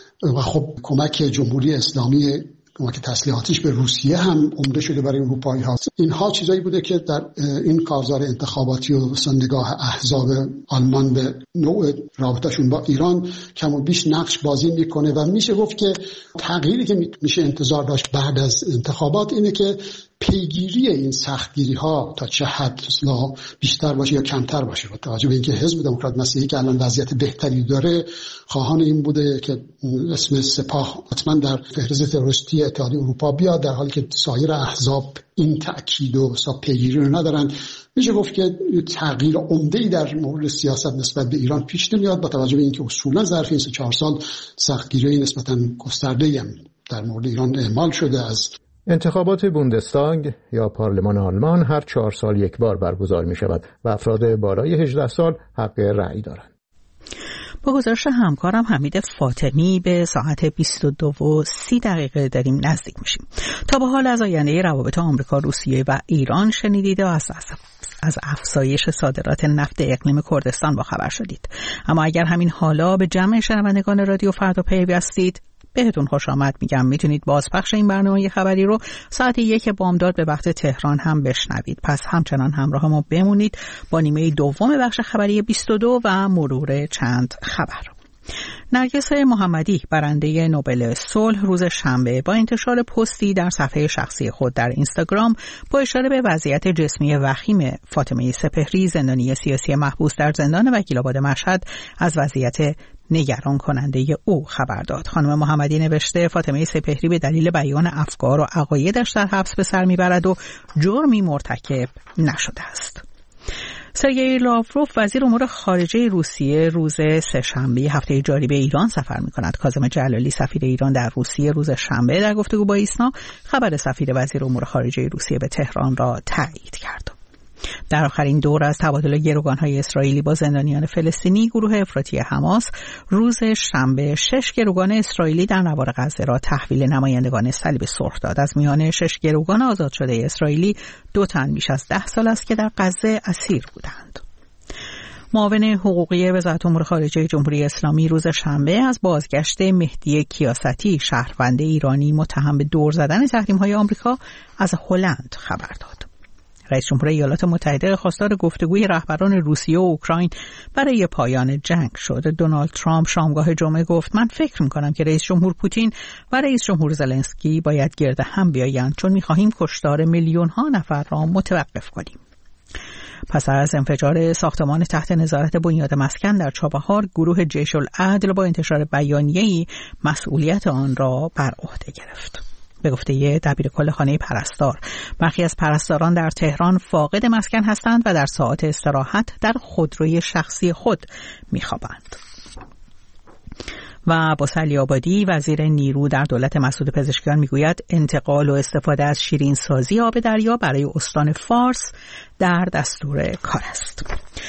و خب کمک جمهوری اسلامی، کمک تسلیحاتیش به روسیه هم عمده شده برای اروپایی ها. اینها چیزایی بوده که در این کارزار انتخاباتی و نگاه احزاب آلمان به نوع رابطهشون با ایران کم و بیش نقش بازی میکنه و میشه گفت که تغییری که میشه انتظار داشت بعد از انتخابات اینه که پیگیری این سختگیری ها تا چه حد بیشتر باشه یا کمتر باشه. با توجه به اینکه حزب دموکرات مسیحی که الان وضعیت بهتری داره خواهان این بوده که اسم سپاه حتما در فهرست تروریستی اتحادیه اروپا بیاد، در حالی که سایر احزاب این تأکید و پیگیری رو ندارن. میشه گفت که تغییر عمده‌ای در مورد سیاست نسبت به ایران پیش نمیاد، با توجه به اینکه اصولا ظرف این 3-4 سال سختگیری نسبتاً گسترده‌ای هم در مورد ایران اعمال شده. از انتخابات بوندستاگ یا پارلمان آلمان هر 4 سال یک بار برگزار می شود و افراد بالای 18 سال حق رأی دارند. با گزارش همکارم حمید فاطمی به ساعت 22:30 داریم نزدیک میشیم. تا به حال از آینده روابط آمریکا، روسیه و ایران شنیدید و از افزایش صادرات نفت اقلیم کردستان با خبر شدید. اما اگر همین حالا به جمع شنوندگان رادیو فردا پیوستید، بهتون خوش آمد میگم. میتونید بازپخش این برنامه خبری رو ساعت 1 بامداد به وقت تهران هم بشنوید. پس همچنان همراه ما بمونید با نیمه دوم بخش خبری 22 و مرور چند خبر. نرگس محمدی برنده نوبل صلح روز شنبه با انتشار پستی در صفحه شخصی خود در اینستاگرام با اشاره به وضعیت جسمی وخیم فاطمه سپهری، زندانی سیاسی محبوس در زندان وکیل‌آباد مشهد، از وضعیت نگران کننده او خبر داد. خانم محمدی نوشته فاطمه سپهری به دلیل بیان افکار و عقایدش در حبس به سر میبرد و جرمی مرتکب نشده است. سرگئی لاوروف وزیر امور خارجه روسیه روز سه‌شنبه هفته جاری به ایران سفر می‌کند. کاظم جلالی سفیر ایران در روسیه روز شنبه در گفتگو با ایسنا خبر سفیر وزیر امور خارجه روسیه به تهران را تایید کرد. در آخرین دور از تبادل گروگان‌های اسرائیلی با زندانیان فلسطینی، گروه افراطی حماس روز شنبه 6 گروگان اسرائیلی در نوار غزه را تحویل نمایندگان صلیب سرخ داد. از میان 6 گروگان آزاد شده اسرائیلی 2 تن بیش از 10 سال است که در غزه اسیر بودند. معاون حقوقی وزارت امور خارجه جمهوری اسلامی روز شنبه از بازگشت مهدی کیاستی، شهروند ایرانی متهم به دور زدن تحریم‌های آمریکا، از هلند خبر داد. رئیس جمهور ایالات متحده خواستار گفتگوی رهبران روسیه و اوکراین برای پایان جنگ شد. دونالد ترامپ شامگاه جمعه گفت من فکر می‌کنم که رئیس جمهور پوتین و رئیس جمهور زلنسکی باید گرد هم بیایند، چون می‌خواهیم کشتار میلیون‌ها نفر را متوقف کنیم. پس از انفجار ساختمان تحت نظارت بنیاد مسکن در چابهار، گروه جیش العدل با انتشار بیانیه‌ای مسئولیت آن را بر عهده گرفت. به گفته دبیرکل خانه پرستار، برخی از پرستاران در تهران فاقد مسکن هستند و در ساعات استراحت در خودروی شخصی خود می‌خوابند. و با علی‌آبادی وزیر نیرو در دولت مسعود پزشکیان میگوید انتقال و استفاده از شیرین سازی آب دریا برای استان فارس در دستور کار است.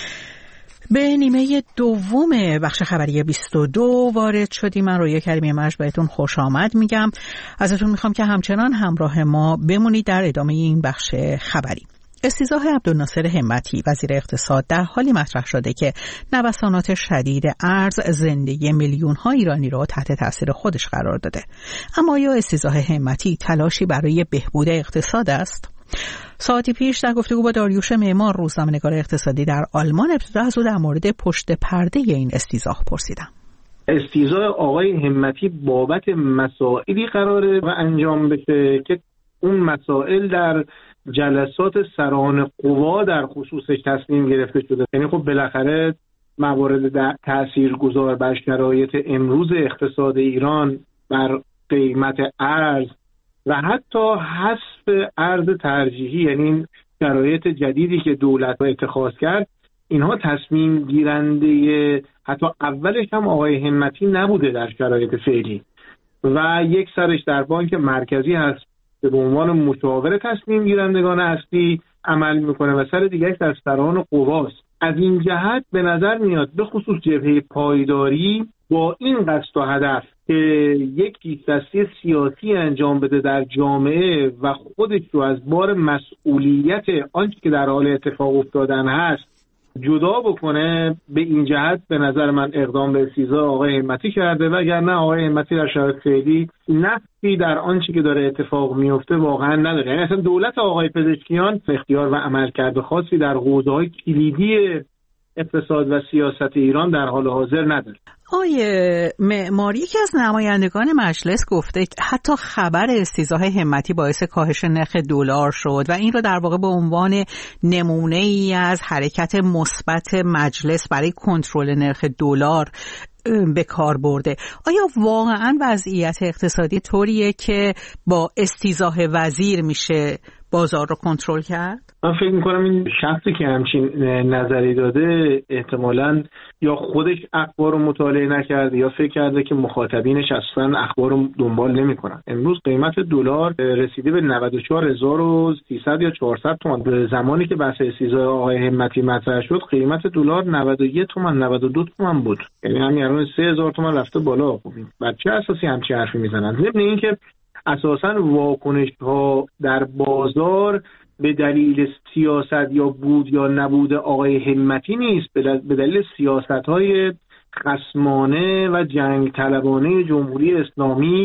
به نیمه دوم بخش خبری 22 وارد شدیم. من رویا کریمی مرج بهتون خوش آمد میگم. ازتون میخوام که همچنان همراه ما بمونید در ادامه این بخش خبری. استیضاح عبدالناصر همتی وزیر اقتصاد در حالی مطرح شده که نوسانات شدید ارز زندگی میلیون‌ها ایرانی را تحت تاثیر خودش قرار داده. اما آیا استیضاح همتی تلاشی برای بهبود اقتصاد است؟ ساعتی پیش در گفتگو با داریوش معمار، روزنامه‌نگار اقتصادی در آلمان، ابتدا از او در مورد پشت پرده این استیضاح پرسیدم. استیضاح آقای همتی بابت مسائلی قراره و انجام بشه که اون مسائل در جلسات سران قوا در خصوصش تصمیم گرفته شده. یعنی خب بالاخره موارد تاثیرگذار بر شرایط امروز اقتصاد ایران، بر قیمت ارز و حتی حذف ارز ترجیحی، یعنی شرایط جدیدی که دولت اتخاذ کرد، اینها تصمیم گیرنده حتی اولش هم آقای همتی نبوده در شرایط فعلی و یک سرش در بانک مرکزی هست که به عنوان مشاور تصمیم گیرندگان اصلی عمل میکنه و سر دیگرش در سران قواست. از این جهت به نظر میاد به خصوص جبهه پایداری با این قصد و هدف که یک پیش‌دستی سیاسی انجام بده در جامعه و خودش رو از بار مسئولیت آنچه که در حال اتفاق افتادن هست جدا بکنه، به این جهت به نظر من اقدام به استیضاح آقای همتی کرده، وگرنه آقای همتی در شرایط فعلی نفسی در آنچه که داره اتفاق میفته واقعا نداره. یعنی اصلا دولت آقای پزشکیان اختیار و عملکرد خاصی در حوزه‌های کلیدی اقتصاد و سیاست ایران در حال حاضر نداره. معماری یکی از نمایندگان مجلس گفته حتی خبر استیضاح همتی باعث کاهش نرخ دلار شد و این رو در واقع به عنوان نمونه ای از حرکت مثبت مجلس برای کنترل نرخ دلار به کار برده. آیا واقعا وضعیت اقتصادی طوریه که با استیضاح وزیر میشه بازار رو کنترل کرد؟ من فکر میکنم این شخصی که همچین نظری داده احتمالاً یا خودش اخبار رو مطالعه نکرده یا فکر کرده که مخاطبینش اصلا اخبار رو دنبال نمیکنن. امروز قیمت دلار رسیده به 94300 یا 400 تومان. به زمانی که بحث استیضاح آقای همتی مطرح شد قیمت دلار 91 تومان 92 تومان بود، یعنی همین الان 3000 تومان رفته بالا. خب بر چه اساسی همچین حرفی میزنن؟ ضمن اینکه اساساً واکنش‌ها در بازار به دلیل سیاست یا بود یا نبود آقای همتی نیست، به دلیل سیاست‌های خصمانه و جنگ طلبانه جمهوری اسلامی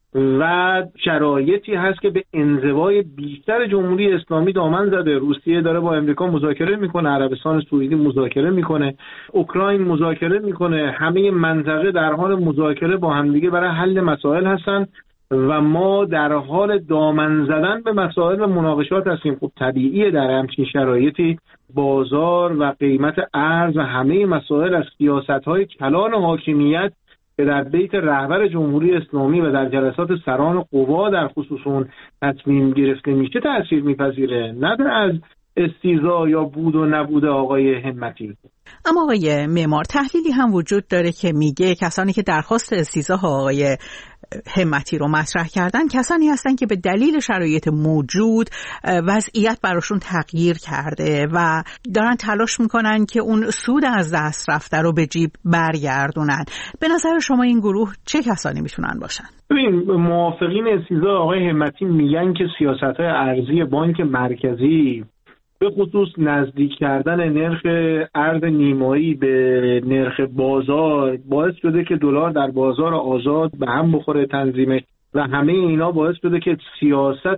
و شرایطی هست که به انزوای بیشتر جمهوری اسلامی دامن زده. روسیه داره با امریکا مذاکره میکنه، عربستان سعودی مذاکره میکنه، اوکراین مذاکره میکنه، همه منطقه در حال مذاکره با همدیگه برای حل مسائل هستن و ما در حال دامن زدن به مسائل و مناقشات هستیم. خب طبیعیه در همچین شرایطی بازار و قیمت ارز و همه مسائل از سیاست‌های کلان حاکمیت که در بیت رهبر جمهوری اسلامی و در جلسات سران قوا در خصوص اون تصمیم گرفته میشه تأثیر میپذیره، نه از استیضاح یا بود و نبود آقای همتی. اما آقای معمار، تحلیلی هم وجود داره که میگه کسانی که درخواست استیضاح آقای همتی رو مطرح کردن کسانی هستن که به دلیل شرایط موجود وضعیت براشون تغییر کرده و دارن تلاش میکنن که اون سود از دست رفته رو به جیب برگردونن. به نظر شما این گروه چه کسانی میتونن باشن؟ ببین، موافقین استیضاح آقای همتی میگن که سیاست‌های ارزی بانک مرکزی به خصوص نزدیک کردن نرخ ارز نیمایی به نرخ بازار باعث شده که دلار در بازار آزاد به هم بخوره تنظیمش و همه اینا باعث شده که سیاست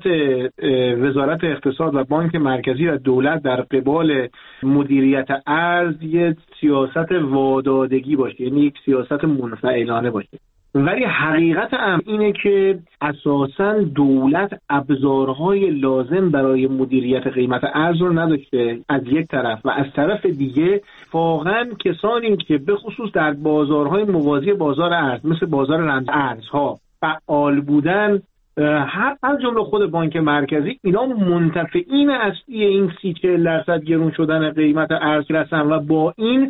وزارت اقتصاد و بانک مرکزی و دولت در قبال مدیریت ارز یه سیاست وادادگی باشه، یعنی یک سیاست منفعلانه باشه. ولی حقیقت امر اینه که اساساً دولت ابزارهای لازم برای مدیریت قیمت ارز رو نداشته از یک طرف، و از طرف دیگه واقعاً کسانی که به خصوص در بازارهای موازی بازار ارز مثل بازار رمز ارزها فعال بودن، هر از جمله خود بانک مرکزی، اینا منتفعین اصلی این 30-40% گرون شدن قیمت ارز هستن و با این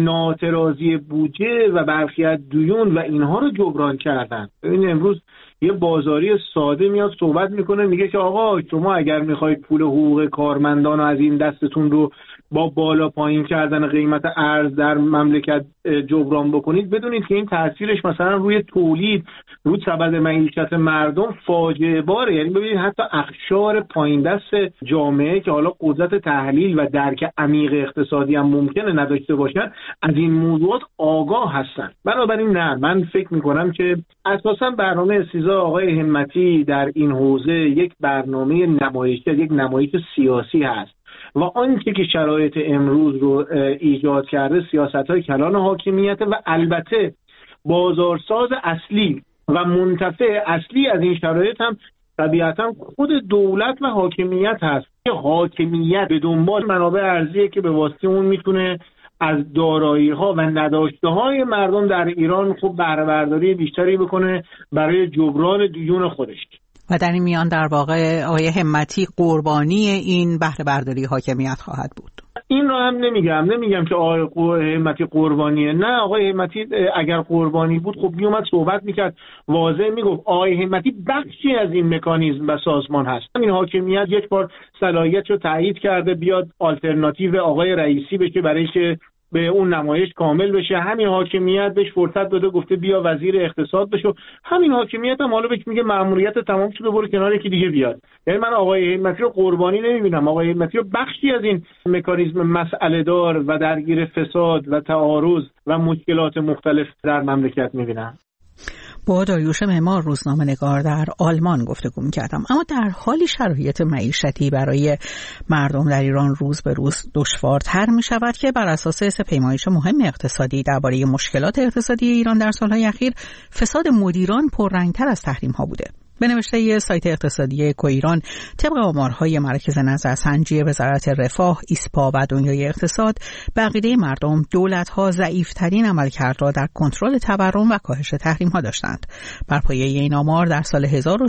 ناترازی بودجه و برخی از دیون و اینها رو جبران کردن. ببین امروز یه بازاری ساده میاد صحبت میکنه میگه که آقا شما اگر میخواید پول حقوق کارمندان و از این دستتون رو با بالا پایین کردن قیمت ارز در مملکت جبران بکنید، بدونید که این تاثیرش مثلا روی تولید، روی سبد معیشت مردم فاجعه باره. یعنی ببینید حتی اقشار پایین دست جامعه که حالا قدرت تحلیل و درک عمیق اقتصادی هم ممکنه نداشته باشن از این موضوعات آگاه هستن. بنابراین نه، من فکر میکنم که اساسا برنامه استیضاح آقای همتی در این حوزه یک برنامه نمایشی، یک نمایش سیاسی هست و آنچه که شرایط امروز رو ایجاد کرده سیاست‌های کلان حاکمیت و البته بازارساز اصلی و منتفع اصلی از این شرایط هم طبیعتاً خود دولت و حاکمیت هست که حاکمیت به دنبال منابع ارزیه که به واسطه اون میتونه از دارایی‌ها و نداشته‌های مردم در ایران خوب بهره برداری بیشتری بکنه برای جبران دیون خودش. و در این میان در واقع آقای همتی قربانی این بهره برداری حاکمیت خواهد بود. این رو هم نمیگم که آقای همتی قربانیه. نه، آقای همتی اگر قربانی بود خب میومد صحبت میکرد، واضح میگفت آقای همتی بخشی از این مکانیزم و سازمان هست. این حاکمیت یک بار صلاحیت رو تایید کرده بیاد آلترناتیو آقای رئیسی بشه برای که به اون نمایش کامل بشه. همین حاکمیت بهش فرصت داده گفته بیا وزیر اقتصاد بشو. همین حاکمیت هم حالا بهش میگه مأموریت تمام شده برو کنار یکی دیگه بیاد. یعنی من آقای همتی رو قربانی نمیبینم، آقای همتی رو بخشی از این مکانیزم مسئله دار و درگیر فساد و تعارض و مشکلات مختلف در مملکت میبینم. با داریوش معمار روزنامه‌نگار در آلمان گفتگو می‌کردم. اما در حالی شرایط معیشتی برای مردم در ایران روز به روز دشوارتر می‌شود که بر اساس سه پیمایش مهم اقتصادی درباره مشکلات اقتصادی ایران در سال‌های اخیر، فساد مدیران پررنگ‌تر از تحریم‌ها بوده. به نوشته سایت اقتصادی اکوایران، طبق آمارهای مرکز نظرسنجی وزارت رفاه، ایسپا و دنیای اقتصاد، به عقیده مردم دولت‌ها ضعیف‌ترین عملکرد را در کنترل تورم و کاهش تحریم‌ها داشتند. بر پایه این آمار در سال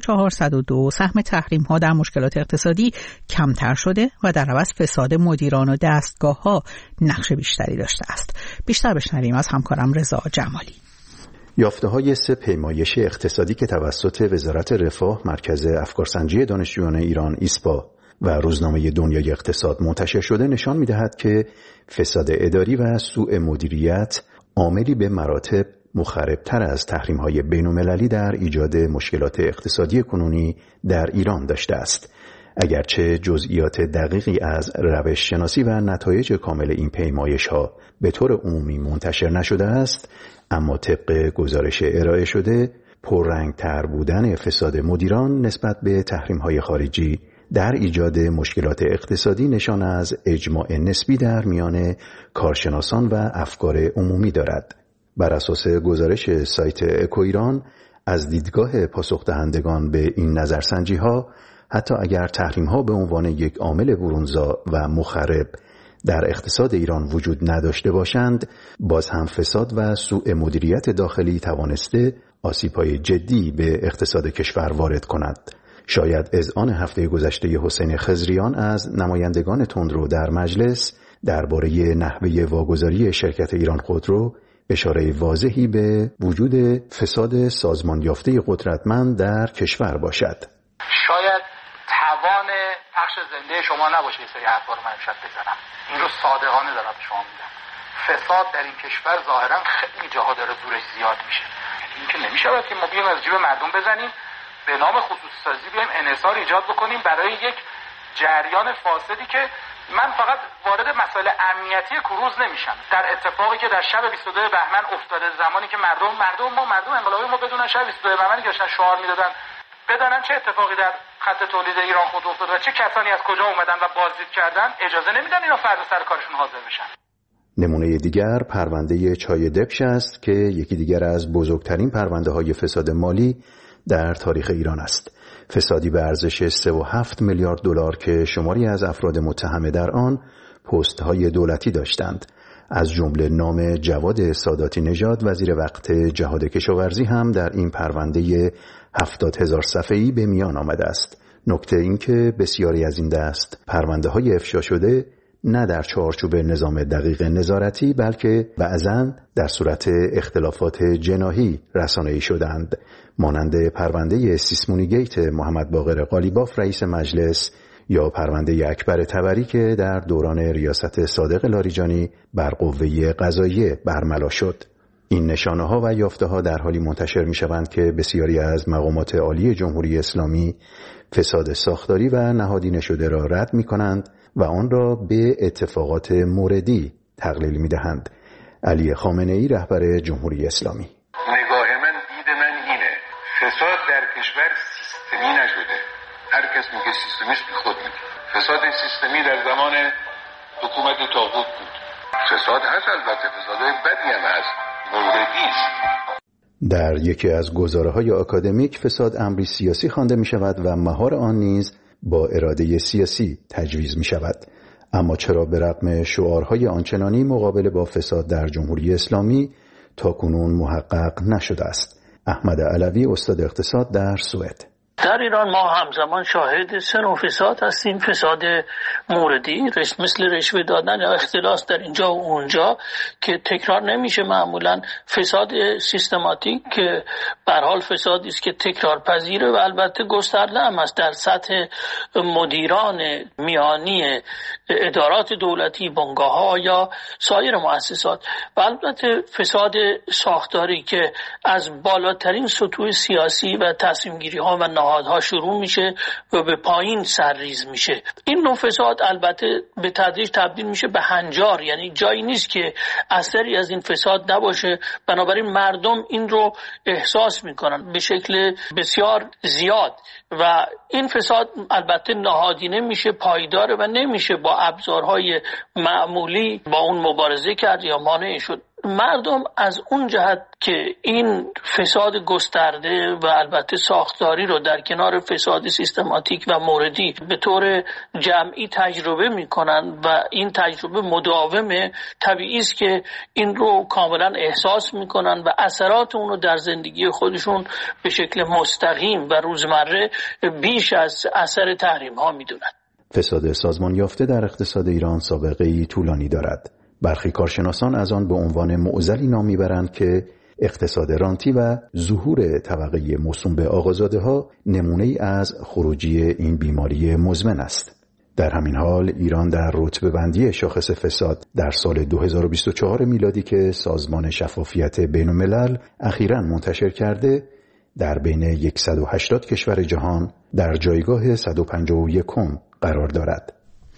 1402 سهم تحریم‌ها در مشکلات اقتصادی کمتر شده و در عوض فساد مدیران و دستگاه‌ها نقش بیشتری داشته است. بیشتر بشنویم از همکارم رضا جمالی. یافته‌های سه پیمایش اقتصادی که توسط وزارت رفاه، مرکز افکارسنجی دانشجویان ایران ایسپا و روزنامه دنیای اقتصاد منتشر شده نشان می‌دهد که فساد اداری و سوء مدیریت عاملی به مراتب مخربتر از تحریم‌های بین‌المللی در ایجاد مشکلات اقتصادی کنونی در ایران داشته است. اگرچه جزئیات دقیقی از روش شناسی و نتایج کامل این پیمایش‌ها به طور عمومی منتشر نشده است، اما طبق گزارش ارائه شده، پررنگ‌تر بودن فساد مدیران نسبت به تحریم‌های خارجی در ایجاد مشکلات اقتصادی نشان از اجماع نسبی در میان کارشناسان و افکار عمومی دارد. بر اساس گزارش سایت اکوایران، از دیدگاه پاسخ‌دهندگان به این نظرسنجی‌ها، حتی اگر تحریم‌ها به عنوان یک عامل برونزا و مخرب در اقتصاد ایران وجود نداشته باشند، باز هم فساد و سوء مدیریت داخلی توانسته آسیب‌های جدی به اقتصاد کشور وارد کند. شاید اذعان هفته گذشته حسین خضریان از نمایندگان تندرو در مجلس درباره نحوه واگذاری شرکت ایران خودرو اشاره واضحی به وجود فساد سازمان یافته قدرتمند در کشور باشد. شاید توان پخش زنده شما نباشه یه سری حرفا رو من امشب بزنم. این رو صادقانه دارم به شما میگم. فساد در این کشور ظاهرا خیلی جاها داره زورش زیاد میشه. این که نمیشود که ما بیایم از جیب مردم بزنیم، به نام خصوصی سازی بیایم انحصار ایجاد بکنیم برای یک جریان فاسدی که من فقط وارد مسائل امنیتی کروز نمیشم. در اتفاقی که در شب 22 بهمن افتاده، زمانی که مردم انقلابی ما بدونن شب 22 بهمنی که داشتن شعار میدادن، بدانن چه اتفاقی در خط تولید ایران خود افتاد و چه کسانی از کجا اومدن و بازدید کردن، اجازه نمیدن اینا فردا سر کارشون حاضر بشن. نمونه دیگر پرونده چای دبش است که یکی دیگر از بزرگترین پرونده‌های فساد مالی در تاریخ ایران است. فسادی به ارزش 3.7 میلیارد دلار که شماری از افراد متهم در آن پست‌های دولتی داشتند. از جمله نام جواد ساداتی نژاد وزیر وقت جهاد کشاورزی هم در این پرونده 70,000 صفحه‌ای به میان آمده است. نکته این که بسیاری از این دست پرونده‌های افشا شده نه در چارچوب نظام دقیق نظارتی بلکه بعضاً در صورت اختلافات جناحی رسانه‌ای شدند، مانند پرونده سیسمونی گیت محمد باقر قالیباف رئیس مجلس یا پرونده اکبر طبری که در دوران ریاست صادق لاریجانی بر قوه قضاییه برملا شد. این نشانه‌ها و یافته‌ها در حالی منتشر می‌شوند که بسیاری از مقامات عالی جمهوری اسلامی فساد ساختاری و نهادینه شده را رد می‌کنند و آن را به اتفاقات موردی تقلیل می‌دهند. علی خامنه‌ای رهبر جمهوری اسلامی: نگاه من، دید من اینه، فساد در کشور سیستمی نشده. هر کس میگه سیستمیست بی خود میگه. فساد سیستمی در زمان حکومت طاغوت بود. فساد هست، البته فسادهای بدی هم هست، موردی است. در یکی از گزاره‌های آکادمیک فساد امری سیاسی خوانده می‌شود و مهار آن نیز با اراده سیاسی تجویز می‌شود. اما چرا به رغم شعارهای آنچنانی مقابله با فساد در جمهوری اسلامی تاکنون محقق نشده است؟ احمد علوی، استاد اقتصاد در سوئد: در ایران ما همزمان شاهد سه نوع فساد هستیم. فساد موردی مثل رشوه دادن یا اختلاس در اینجا و اونجا که تکرار نمیشه معمولا. فساد سیستماتیک که به هر حال فسادی است که تکرار پذیره و البته گسترده هم است در سطح مدیران میانی ادارات دولتی، بنگاه‌ها یا سایر مؤسسات، و البته فساد ساختاری که از بالاترین سطوح سیاسی و تصمیم‌گیری‌ها و نهادها شروع میشه و به پایین سرریز میشه. این نوع فساد البته به تدریج تبدیل میشه به هنجار، یعنی جایی نیست که اثری از این فساد نباشه. بنابراین مردم این رو احساس میکنن به شکل بسیار زیاد و این فساد البته نهادینه میشه، پایداره و نمیشه با ابزارهای معمولی با اون مبارزه کرد یا مانع شد. مردم از اون جهت که این فساد گسترده و البته ساختاری رو در کنار فساد سیستماتیک و موردی به طور جمعی تجربه میکنن و این تجربه مداومه، طبیعی است که این رو کاملا احساس میکنن و اثرات اون رو در زندگی خودشون به شکل مستقیم و روزمره بیش از اثر تحریم ها میدونن. فساد سازمان یافته در اقتصاد ایران سابقه‌ای طولانی دارد. برخی کارشناسان از آن به عنوان معضلی نام میبرند که اقتصاد رانتی و ظهور طبقه موسوم به آقازاده‌ها نمونه‌ای از خروجی این بیماری مزمن است. در همین حال ایران در رتبه بندی شاخص فساد در سال 2024 میلادی که سازمان شفافیت بین‌الملل اخیراً منتشر کرده در بین 180 کشور جهان در جایگاه 151 قرار دارد.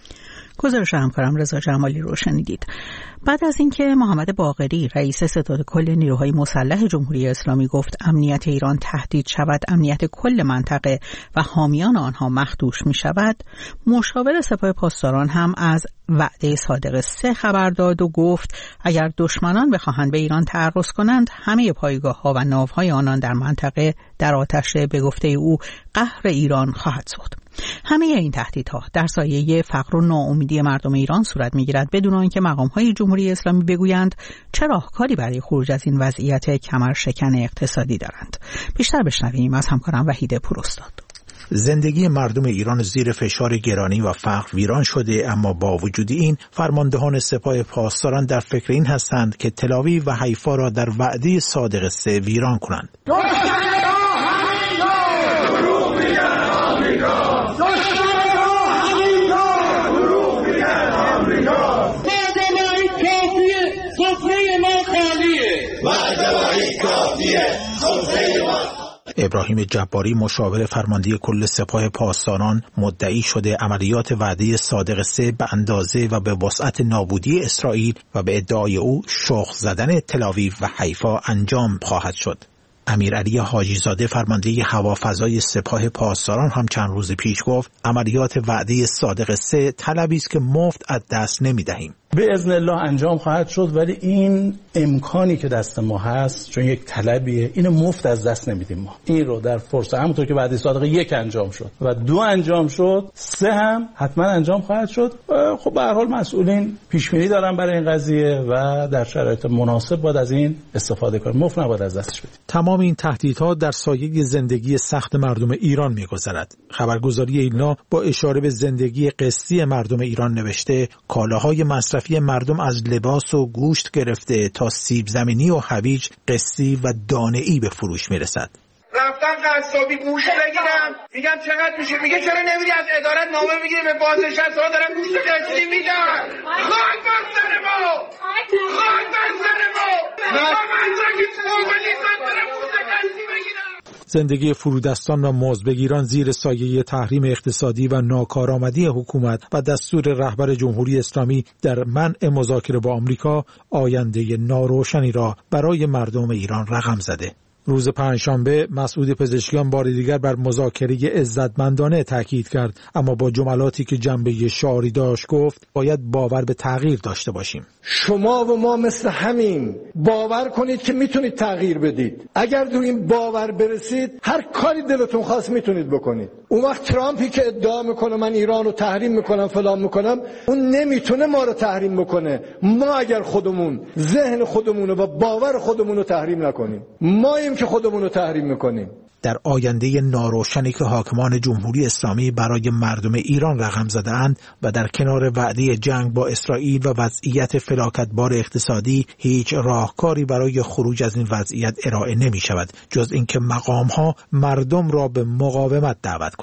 گزارش همکارم رضا جمالی رو شنیدید. بعد از اینکه محمد باقری رئیس ستاد کل نیروهای مسلح جمهوری اسلامی گفت امنیت ایران تهدید شود، امنیت کل منطقه و حامیان آنها مخدوش می شود، مشاور سپاه پاسداران هم از وعده صادق 3 خبر داد و گفت اگر دشمنان بخواهند به ایران تعرض کنند همه پایگاه‌ها و ناوهای آنان در منطقه در آتش به گفته او قهر ایران خواهد سود. همه این تهدیدها در سایه فقر و ناامیدی مردم ایران صورت می‌گیرد بدون آنکه مقام‌های جمهوری اسلامی بگویند چه راهکاری برای خروج از این وضعیت کمر شکن اقتصادی دارند. بیشتر بشنویم از همکارم وحید پوراستاد. زندگی مردم ایران زیر فشار گرانی و فقر ویران شده، اما با وجود این فرماندهان سپاه پاسداران در فکر این هستند که تل‌آویو و حیفا را در وعده صادق 3 ویران کنند. ابراهیم جباری مشاور فرمانده کل سپاه پاسداران مدعی شده عملیات وعده صادق 3 به اندازه و به وسعت نابودی اسرائیل و به ادعای او شخم زدن تل‌آویو و حیفا انجام خواهد شد. امیرعلی حاجی زاده فرمانده هوافضای سپاه پاسداران هم چند روز پیش گفت عملیات وعده صادق 3 طلبی است که مفت از دست نمی‌دهیم. به اذن الله انجام خواهد شد، ولی این امکانی که دست ما هست چون یک طلبیه، اینو مفت از دست نمیدیم. ما این رو در فرصت همونطور که وعده صادق 1 انجام شد و 2 انجام شد، 3 هم حتما انجام خواهد شد. خب به هر حال مسئولین پیش بینی دارن برای این قضیه و در شرایط مناسب باید از این استفاده کنیم، مفت نباید از دستش بدیم. تمام این تهدیدها در سایه زندگی سخت مردم ایران می‌گذرد. خبرگزاری ایلنا با اشاره به زندگی قسطی مردم ایران نوشته کالاهای مصرفی مردم از لباس و گوشت گرفته تا سیب زمینی و هویج قسطی و دانه‌ای به فروش میرسد. رفتن قصابی گوشت بگیرم، میگم چقدر میشه، میگه چرا نمیری از ادارت نامه بگیری به بازنشسته ها دارن گوشت قسطی میدن. خاک بر سر ما، خاک بر سر ما، من که اومدید من دارم گوشت قسطی بگیرم. زندگی فرودستان و مزدبگیران زیر سایه تحریم اقتصادی و ناکارآمدی حکومت و دستور رهبر جمهوری اسلامی در منع مذاکره با آمریکا آینده ناروشنی را برای مردم ایران رقم زده. روز پنجشنبه مسعود پزشکیان بار دیگر بر مذاکره عزتمندانه تاکید کرد، اما با جملاتی که جنبه شعاری داشت گفت باید باور به تغییر داشته باشیم. شما و ما مثل همین باور کنید که میتونید تغییر بدید. اگر دو این باور برسید هر کاری دلتون خواست میتونید بکنید. اون وقت ترامپی که ادعا میکنه من ایران رو تحریم میکنم فلان میکنم، اون نمیتونه ما رو تحریم بکنه. ما اگر خودمون ذهن خودمون و باور خودمون رو تحریم نکنیم، ماییم که خودمون رو تحریم میکنیم. در آینده ناروشنی که حاکمان جمهوری اسلامی برای مردم ایران رقم زده‌اند و در کنار وعده جنگ با اسرائیل و وضعیت فلاکتبار اقتصادی هیچ راهکاری برای خروج از این وضعیت ارائه نمی شود جز اینکه مقام‌ها مردم را به مقاومت دعوت کنند.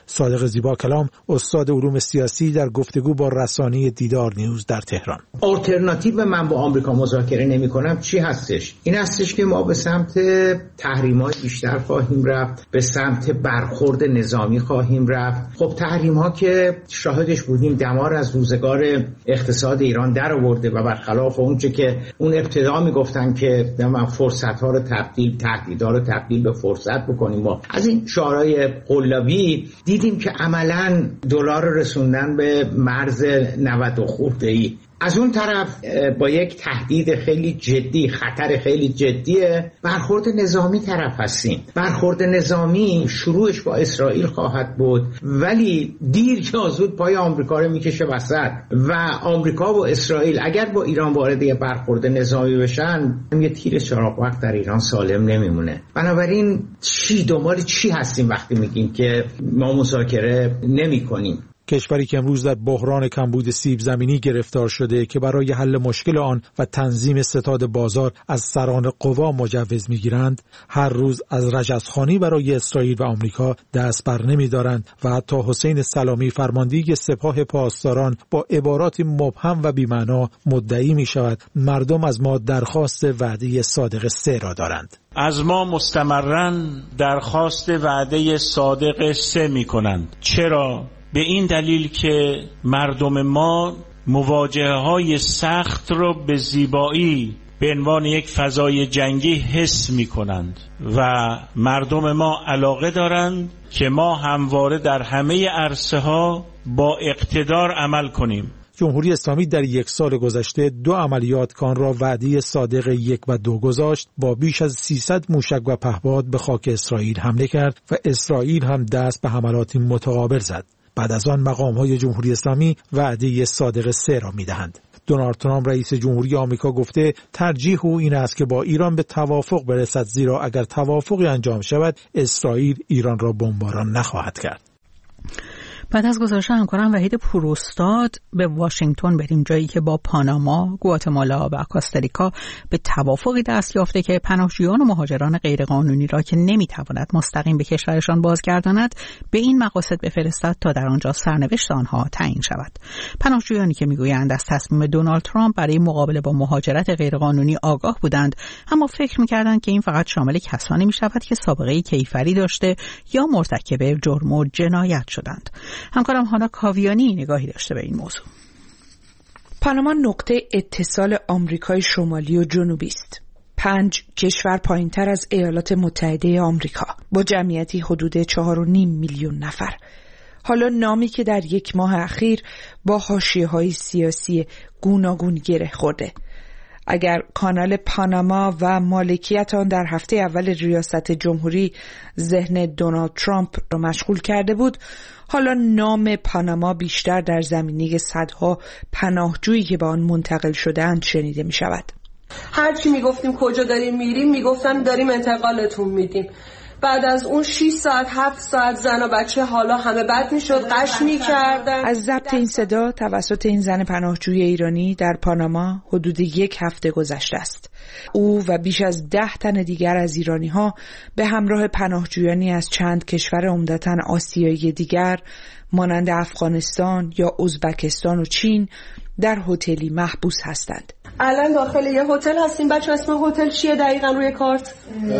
صادق زیبا کلام، استاد علوم سیاسی، در گفتگو با رسانه دیدار نیوز در تهران. آلترناتیو من با آمریکا مذاکره نمی‌کنم چی هستش؟ این هستش که ما به سمت تحریم‌های بیشتر خواهیم رفت، به سمت برخورد نظامی خواهیم رفت. خب تحریم‌ها که شاهدش بودیم دمار از روزگار اقتصاد ایران در آورده و برخلاف اونچه که اون ابتدا میگفتن که ما فرصت‌ها رو تهدیدها رو تبدیل به فرصت بکنیم، ما از این شعارهای قلابی دیدیم که عملاً دلار رو رسوندن به مرز 90 خرده‌ای. از اون طرف با یک تهدید خیلی جدی، خطر خیلی جدی برخورد نظامی طرف هستیم. برخورد نظامی شروعش با اسرائیل خواهد بود، ولی دیر یا زود پای آمریکا رو میکشه وسط و آمریکا و اسرائیل اگر با ایران وارد یه برخورد نظامی بشن، یه تیر چراغ وقت در ایران سالم نمیمونه. بنابراین دنبال چی هستیم وقتی میگیم که ما مذاکره نمی‌کنیم؟ کشوری که امروز در بحران کمبود سیب زمینی گرفتار شده که برای حل مشکل آن و تنظیم ستاد بازار از سران قوا مجوز میگیرند، هر روز از رجزخوانی برای اسرائیل و آمریکا دست بر نمی‌دارند و حتی حسین سلامی فرمانده سپاه پاسداران با عبارات مبهم و بی‌معنا مدعی می‌شود مردم از ما درخواست وعده صادق 3 را دارند. از ما مستمراً درخواست وعده صادق 3 می‌کنند. چرا؟ به این دلیل که مردم ما مواجهه‌های سخت رو به زیبایی به عنوان یک فضای جنگی حس می‌کنند و مردم ما علاقه دارند که ما همواره در همه عرصه‌ها با اقتدار عمل کنیم. جمهوری اسلامی در 1 سال گذشته 2 عملیات کان را وعده صادق 1 و 2 گذاشت، با بیش از 300 موشک و پهپاد به خاک اسرائیل حمله کرد و اسرائیل هم دست به حملاتی متقابل زد. بعد از آن مقام‌های جمهوری اسلامی وعده صادق 3 را می‌دهند. دونالد ترامپ رئیس جمهوری آمریکا گفته ترجیح او این است که با ایران به توافق برسد، زیرا اگر توافقی انجام شود اسرائیل ایران را بمباران نخواهد کرد. بعد از گزارش همکارم وحید پوراستاد به واشنگتن بریم، جایی که با پاناما، گواتمالا و کاستاریکا به توافقی دست یافته که پناهجویان و مهاجران غیرقانونی را که نمیتواند مستقیم به کشورشان بازگرداند به این مقاصد بفرستد تا در آنجا سرنوشت آنها تعیین شود. پناهجویانی که میگویند از تصمیم دونالد ترامپ برای مقابله با مهاجرت غیرقانونی آگاه بودند، اما فکر میکردند که این فقط شامل کسانی میشود که سابقه کیفری داشته یا مرتکب جرم و جنایت شدند. همکارم هانا کاویانی نگاهی داشته به این موضوع. پاناما نقطه اتصال آمریکای شمالی و جنوبی است. 5 کشور پایینتر از ایالات متحده آمریکا با جمعیتی حدود 4.5 میلیون نفر. حالا نامی که در 1 ماه اخیر با حاشیه‌های سیاسی گوناگون گره خورده. اگر کانال پاناما و مالکیت آن در هفته اول ریاست جمهوری ذهن دونالد ترامپ را مشغول کرده بود، حالا نام پاناما بیشتر در زمینه صدها پناهجویی که به آن منتقل شده‌اند شنیده می شود. هرچی می گفتیم کجا داریم میریم میگفتن داریم انتقالتون میدیم. بعد از اون 6 ساعت 7 ساعت زن و بچه حالا همه بد میشد، قش میکردن. از ضبط این صدا توسط این زن پناهجوی ایرانی در پاناما حدود 1 هفته گذشته است. او و بیش از 10 تن دیگر از ایرانی ها به همراه پناهجویانی از چند کشور عمدتاً آسیایی دیگر مانند افغانستان یا ازبکستان و چین در هتلی محبوس هستند. الان داخل یه هتل هستیم. بچه اسم هتل چیه دقیقاً روی کارت؟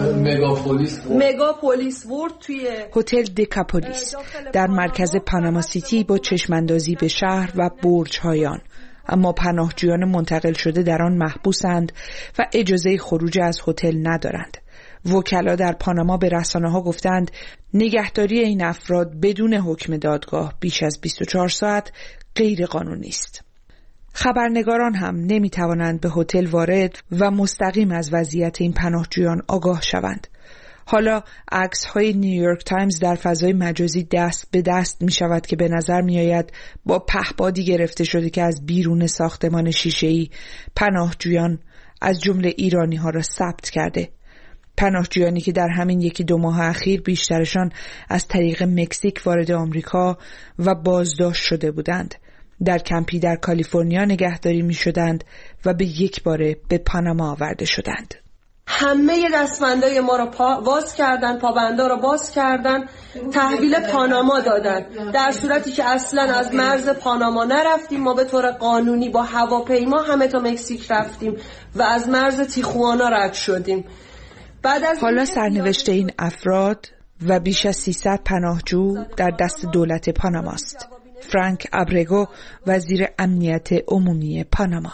مگاپولیس ورد توی هتل دکاپولیس در مرکز پاناما سیتی با چشماندازی به شهر و برج‌های آن. اما پناهجویان منتقل شده در آن محبوسند و اجازه خروج از هتل ندارند. وکلا در پاناما به رسانه‌ها گفتند نگهداری این افراد بدون حکم دادگاه بیش از 24 ساعت غیر قانونی است. خبرنگاران هم نمی‌توانند به هتل وارد و مستقیم از وضعیت این پناهجویان آگاه شوند. حالا عکس‌های نیویورک تایمز در فضای مجازی دست به دست می‌شود که به نظر می‌آید با پهپادی گرفته شده که از بیرون ساختمان شیشه‌ای پناهجویان از جمله ایرانی‌ها را ثبت کرده. پناهجویانی که در همین 1-2 ماه اخیر بیشترشان از طریق مکزیک وارد آمریکا و بازداشت شده بودند. در کمپی در کالیفرنیا نگهداری می شدند و به یک باره به پاناما آورده شدند. همه دستبندای ما رو باز کردن، پابندا رو باز کردن، تحویل پاناما دادن، در صورتی که اصلا از مرز پاناما نرفتیم. ما به طور قانونی با هواپیما همه تا مکزیک رفتیم و از مرز تیخوانا رد شدیم. بعد از حالا سرنوشت این افراد و بیش از 300 پناهجو در دست دولت پاناماست. فرانک ابرگو، وزیر امنیت عمومی پاناما: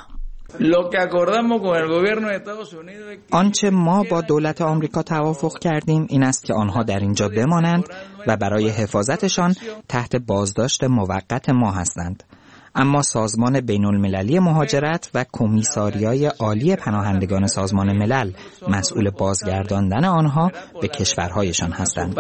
آنچه ما با دولت آمریکا توافق کردیم این است که آنها در اینجا بمانند و برای حفاظتشان تحت بازداشت موقت ما هستند. اما سازمان بین المللی مهاجرت و کمیساریای عالی پناهندگان سازمان ملل مسئول بازگرداندن آنها به کشورهایشان هستند.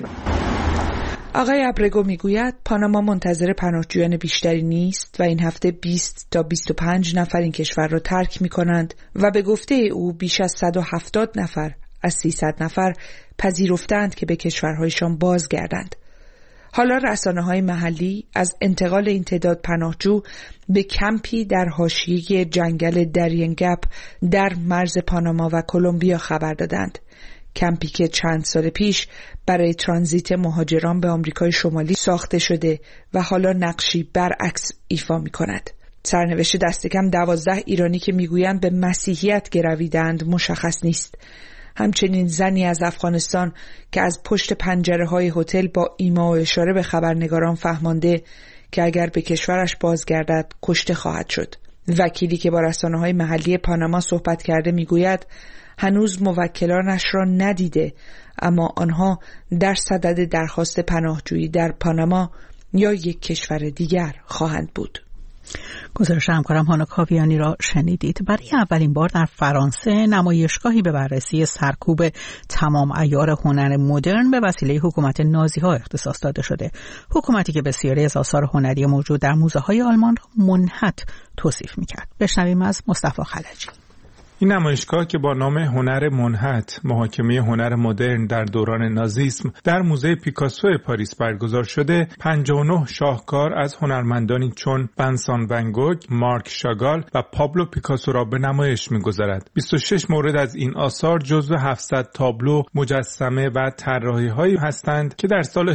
آقای ابرگو میگوید پاناما منتظر پناهجویان بیشتری نیست و این هفته 20 تا 25 نفر این کشور را ترک می کنند و به گفته او بیش از 170 نفر از 300 نفر پذیرفتند که به کشورهایشان بازگردند. حالا رسانه‌های محلی از انتقال این تعداد پناهجو به کمپی در حاشیه جنگل درینگپ در مرز پاناما و کلمبیا خبر دادند. کمپی که چند سال پیش برای ترانزیت مهاجران به آمریکای شمالی ساخته شده و حالا نقشی برعکس ایفا می کند. سرنوشت دست کم 12 ایرانی که میگویند به مسیحیت گرویدند مشخص نیست. همچنین زنی از افغانستان که از پشت پنجره‌های هتل با ایما و اشاره به خبرنگاران فهمانده که اگر به کشورش بازگردد کشته خواهد شد. وکیلی که با رسانه‌های محلی پاناما صحبت کرده میگوید هنوز موکلانش را ندیده، اما آنها در صدد درخواست پناهجویی در پاناما یا یک کشور دیگر خواهند بود. گزارش همکارم هانا کاویانی را شنیدید. برای اولین بار در فرانسه نمایشگاهی به بررسی سرکوب تمام عیار هنر مدرن به وسیله حکومت نازی‌ها اختصاص داده شده. حکومتی که بسیاری از آثار هنری موجود در موزه‌های آلمان را منحت توصیف می‌کرد. بشنویم از مصطفی خلجی. این نمایشگاه که با نام هنر منحت، محاکمه هنر مدرن در دوران نازیسم در موزه پیکاسو پاریس برگزار شده، 59 شاهکار از هنرمندانی چون ونسان ون گوگ، مارک شاگال و پابلو پیکاسو را به نمایش می‌گذارد. 26 مورد از این آثار جزو 700 تابلو، مجسمه و طراحی‌هایی هستند که در سال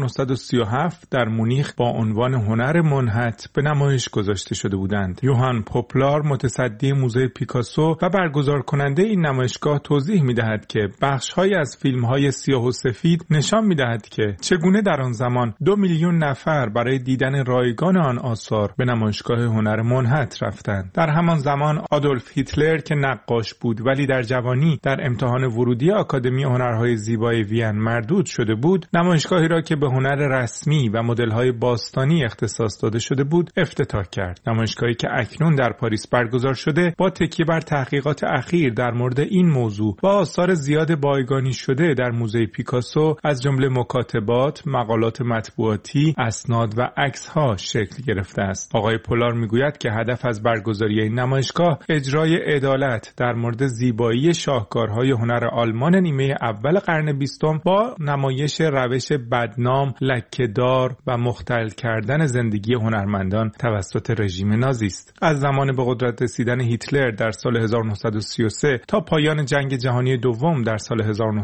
1937 در مونیخ با عنوان هنر منحت به نمایش گذاشته شده بودند. یوهان پوپلار، متصدی موزه پیکاسو و برگزار کننده این نمایشگاه توضیح می‌دهد که بخش‌هایی از فیلم‌های سیاه و سفید نشان می‌دهد که چگونه در آن زمان 2 میلیون نفر برای دیدن رایگان آن آثار به نمایشگاه هنر منحت رفتند. در همان زمان آدولف هیتلر که نقاش بود ولی در جوانی در امتحان ورودی آکادمی هنرهای زیبای وین مردود شده بود، نمایشگاهی را که به هنر رسمی و مدل‌های باستانی اختصاص داده شده بود افتتاح کرد. نمایشگاهی که اکنون در پاریس برگزار شده با تکیه بر تحقیقات اخیر در مورد این موضوع و آثار زیاد بایگانی شده در موزه پیکاسو از جمله مکاتبات، مقالات مطبوعاتی، اسناد و عکس‌ها شکل گرفته است. آقای پولار میگوید که هدف از برگزاری این نمایشگاه اجرای عدالت در مورد زیبایی شاهکارهای هنر آلمان نیمه اول قرن 20 با نمایش روش بدنام، لکه‌دار و مختل کردن زندگی هنرمندان توسط رژیم نازی است. از زمان به قدرت رسیدن هیتلر در سال 1933 تا پایان جنگ جهانی دوم در سال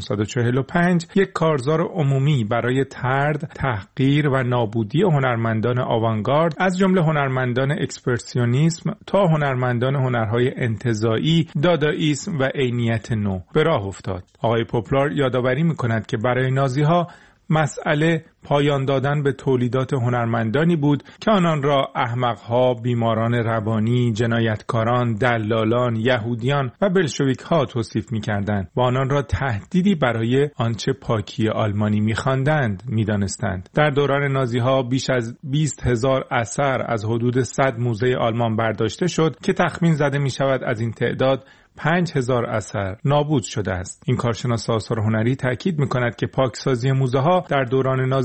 1945 یک کارزار عمومی برای طرد، تحقیر و نابودی هنرمندان آوانگارد از جمله هنرمندان اکسپرسیونیسم تا هنرمندان هنرهای انتزاعی، دادائیسم و عینیت نو به راه افتاد. آقای پوپلار یادآوری می‌کند که برای نازی‌ها مسئله پایان دادن به تولیدات هنرمندانی بود که آنان را احمق‌ها، بیماران روانی، جنایتکاران، دلالان، یهودیان و بلشویک‌ها توصیف می‌کردند و آنان را تهدیدی برای آنچه پاکی آلمانی می‌خواندند می‌دانستند. در دوران نازی‌ها بیش از 20,000 اثر از حدود 100 موزه آلمان برداشته شد که تخمین زده می‌شود از این تعداد 5,000 اثر نابود شده است. این کارشناس آثار هنری تاکید می‌کند که پاکسازی موزه‌ها در دوران نازی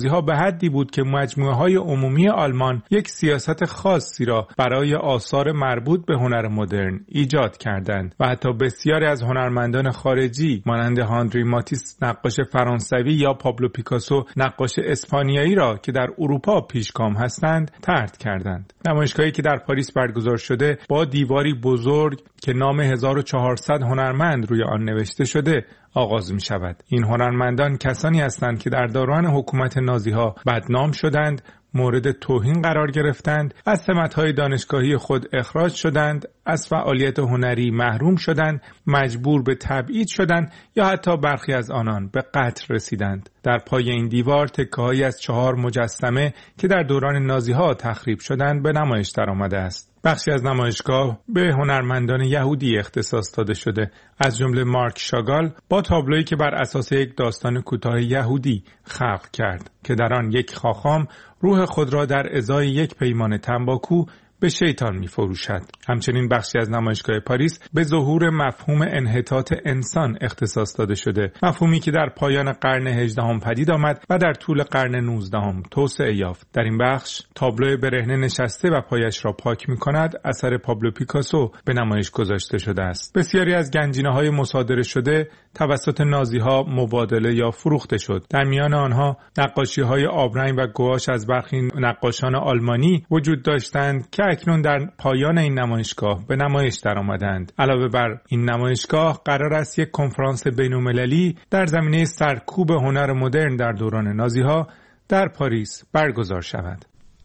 نازی‌ها به حدی بود که مجموعه‌های عمومی آلمان یک سیاست خاصی را برای آثار مربوط به هنر مدرن ایجاد کردند و حتی بسیاری از هنرمندان خارجی مانند هانری ماتیس نقاش فرانسوی یا پابلو پیکاسو نقاش اسپانیایی را که در اروپا پیشگام هستند طرد کردند. نمایشگاهی که در پاریس برگزار شده با دیواری بزرگ که نام 1400 هنرمند روی آن نوشته شده آغاز می شود. این هنرمندان کسانی هستند که در دوران حکومت نازی‌ها بدنام شدند، مورد توهین قرار گرفتند، از سمت‌های دانشگاهی خود اخراج شدند، از فعالیت هنری محروم شدند، مجبور به تبعید شدند یا حتی برخی از آنان به قتل رسیدند. در پای این دیوار تکه‌هایی از 4 مجسمه که در دوران نازی‌ها تخریب شدند به نمایش درآمده است. بخشی از نمایشگاه به هنرمندان یهودی اختصاص داده شده، از جمله مارک شاگال با تابلویی که بر اساس یک داستان کوتاه یهودی خلق کرد که در آن یک خاخام روح خود را در ازای یک پیمان تنباکو به شیطان می فروشد. همچنین بخشی از نمایشگاه پاریس به ظهور مفهوم انحطاط انسان اختصاص داده شده، مفهومی که در پایان قرن 18 پدید آمد و در طول قرن 19 توسعه یافت. در این بخش تابلو برهنه نشسته و پایش را پاک می کند اثر پابلو پیکاسو به نمایش گذاشته شده است. بسیاری از گنجینه‌های مصادره شده توسط نازی‌ها مبادله یا فروخته شد. در میان آنها نقاشی‌های آبرنگ و گواش از برخی نقاشان آلمانی وجود داشتند که اکنون در پایان این نمایشگاه به نمایش درآمدند. علاوه بر این نمایشگاه قرار است یک کنفرانس بین‌المللی در زمینه سرکوب هنر مدرن در دوران نازی‌ها در پاریس برگزار شود.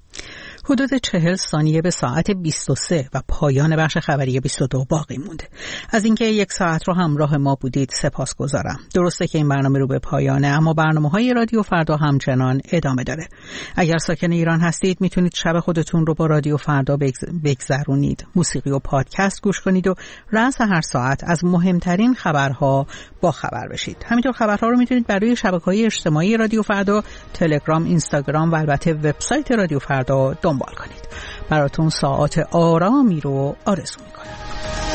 حدود 40 ثانیه به ساعت 23 و پایان بخش خبری 22 باقی مونده. از اینکه یک ساعت رو همراه ما بودید سپاسگزارم. درسته که این برنامه رو به پایانه، اما برنامه‌های رادیو فردا همچنان ادامه داره. اگر ساکن ایران هستید میتونید شب خودتون رو با رادیو فردا بگذرونید. موسیقی و پادکست گوش کنید و رأس هر ساعت از مهمترین خبرها با خبر بشید. همینطور خبرها رو میتونید برای شبکه‌های اجتماعی رادیو فردا، تلگرام، اینستاگرام و البته وبسایت رادیو فردا دنبال کنید. براتون ساعات آرامی رو آرزو می‌کنم.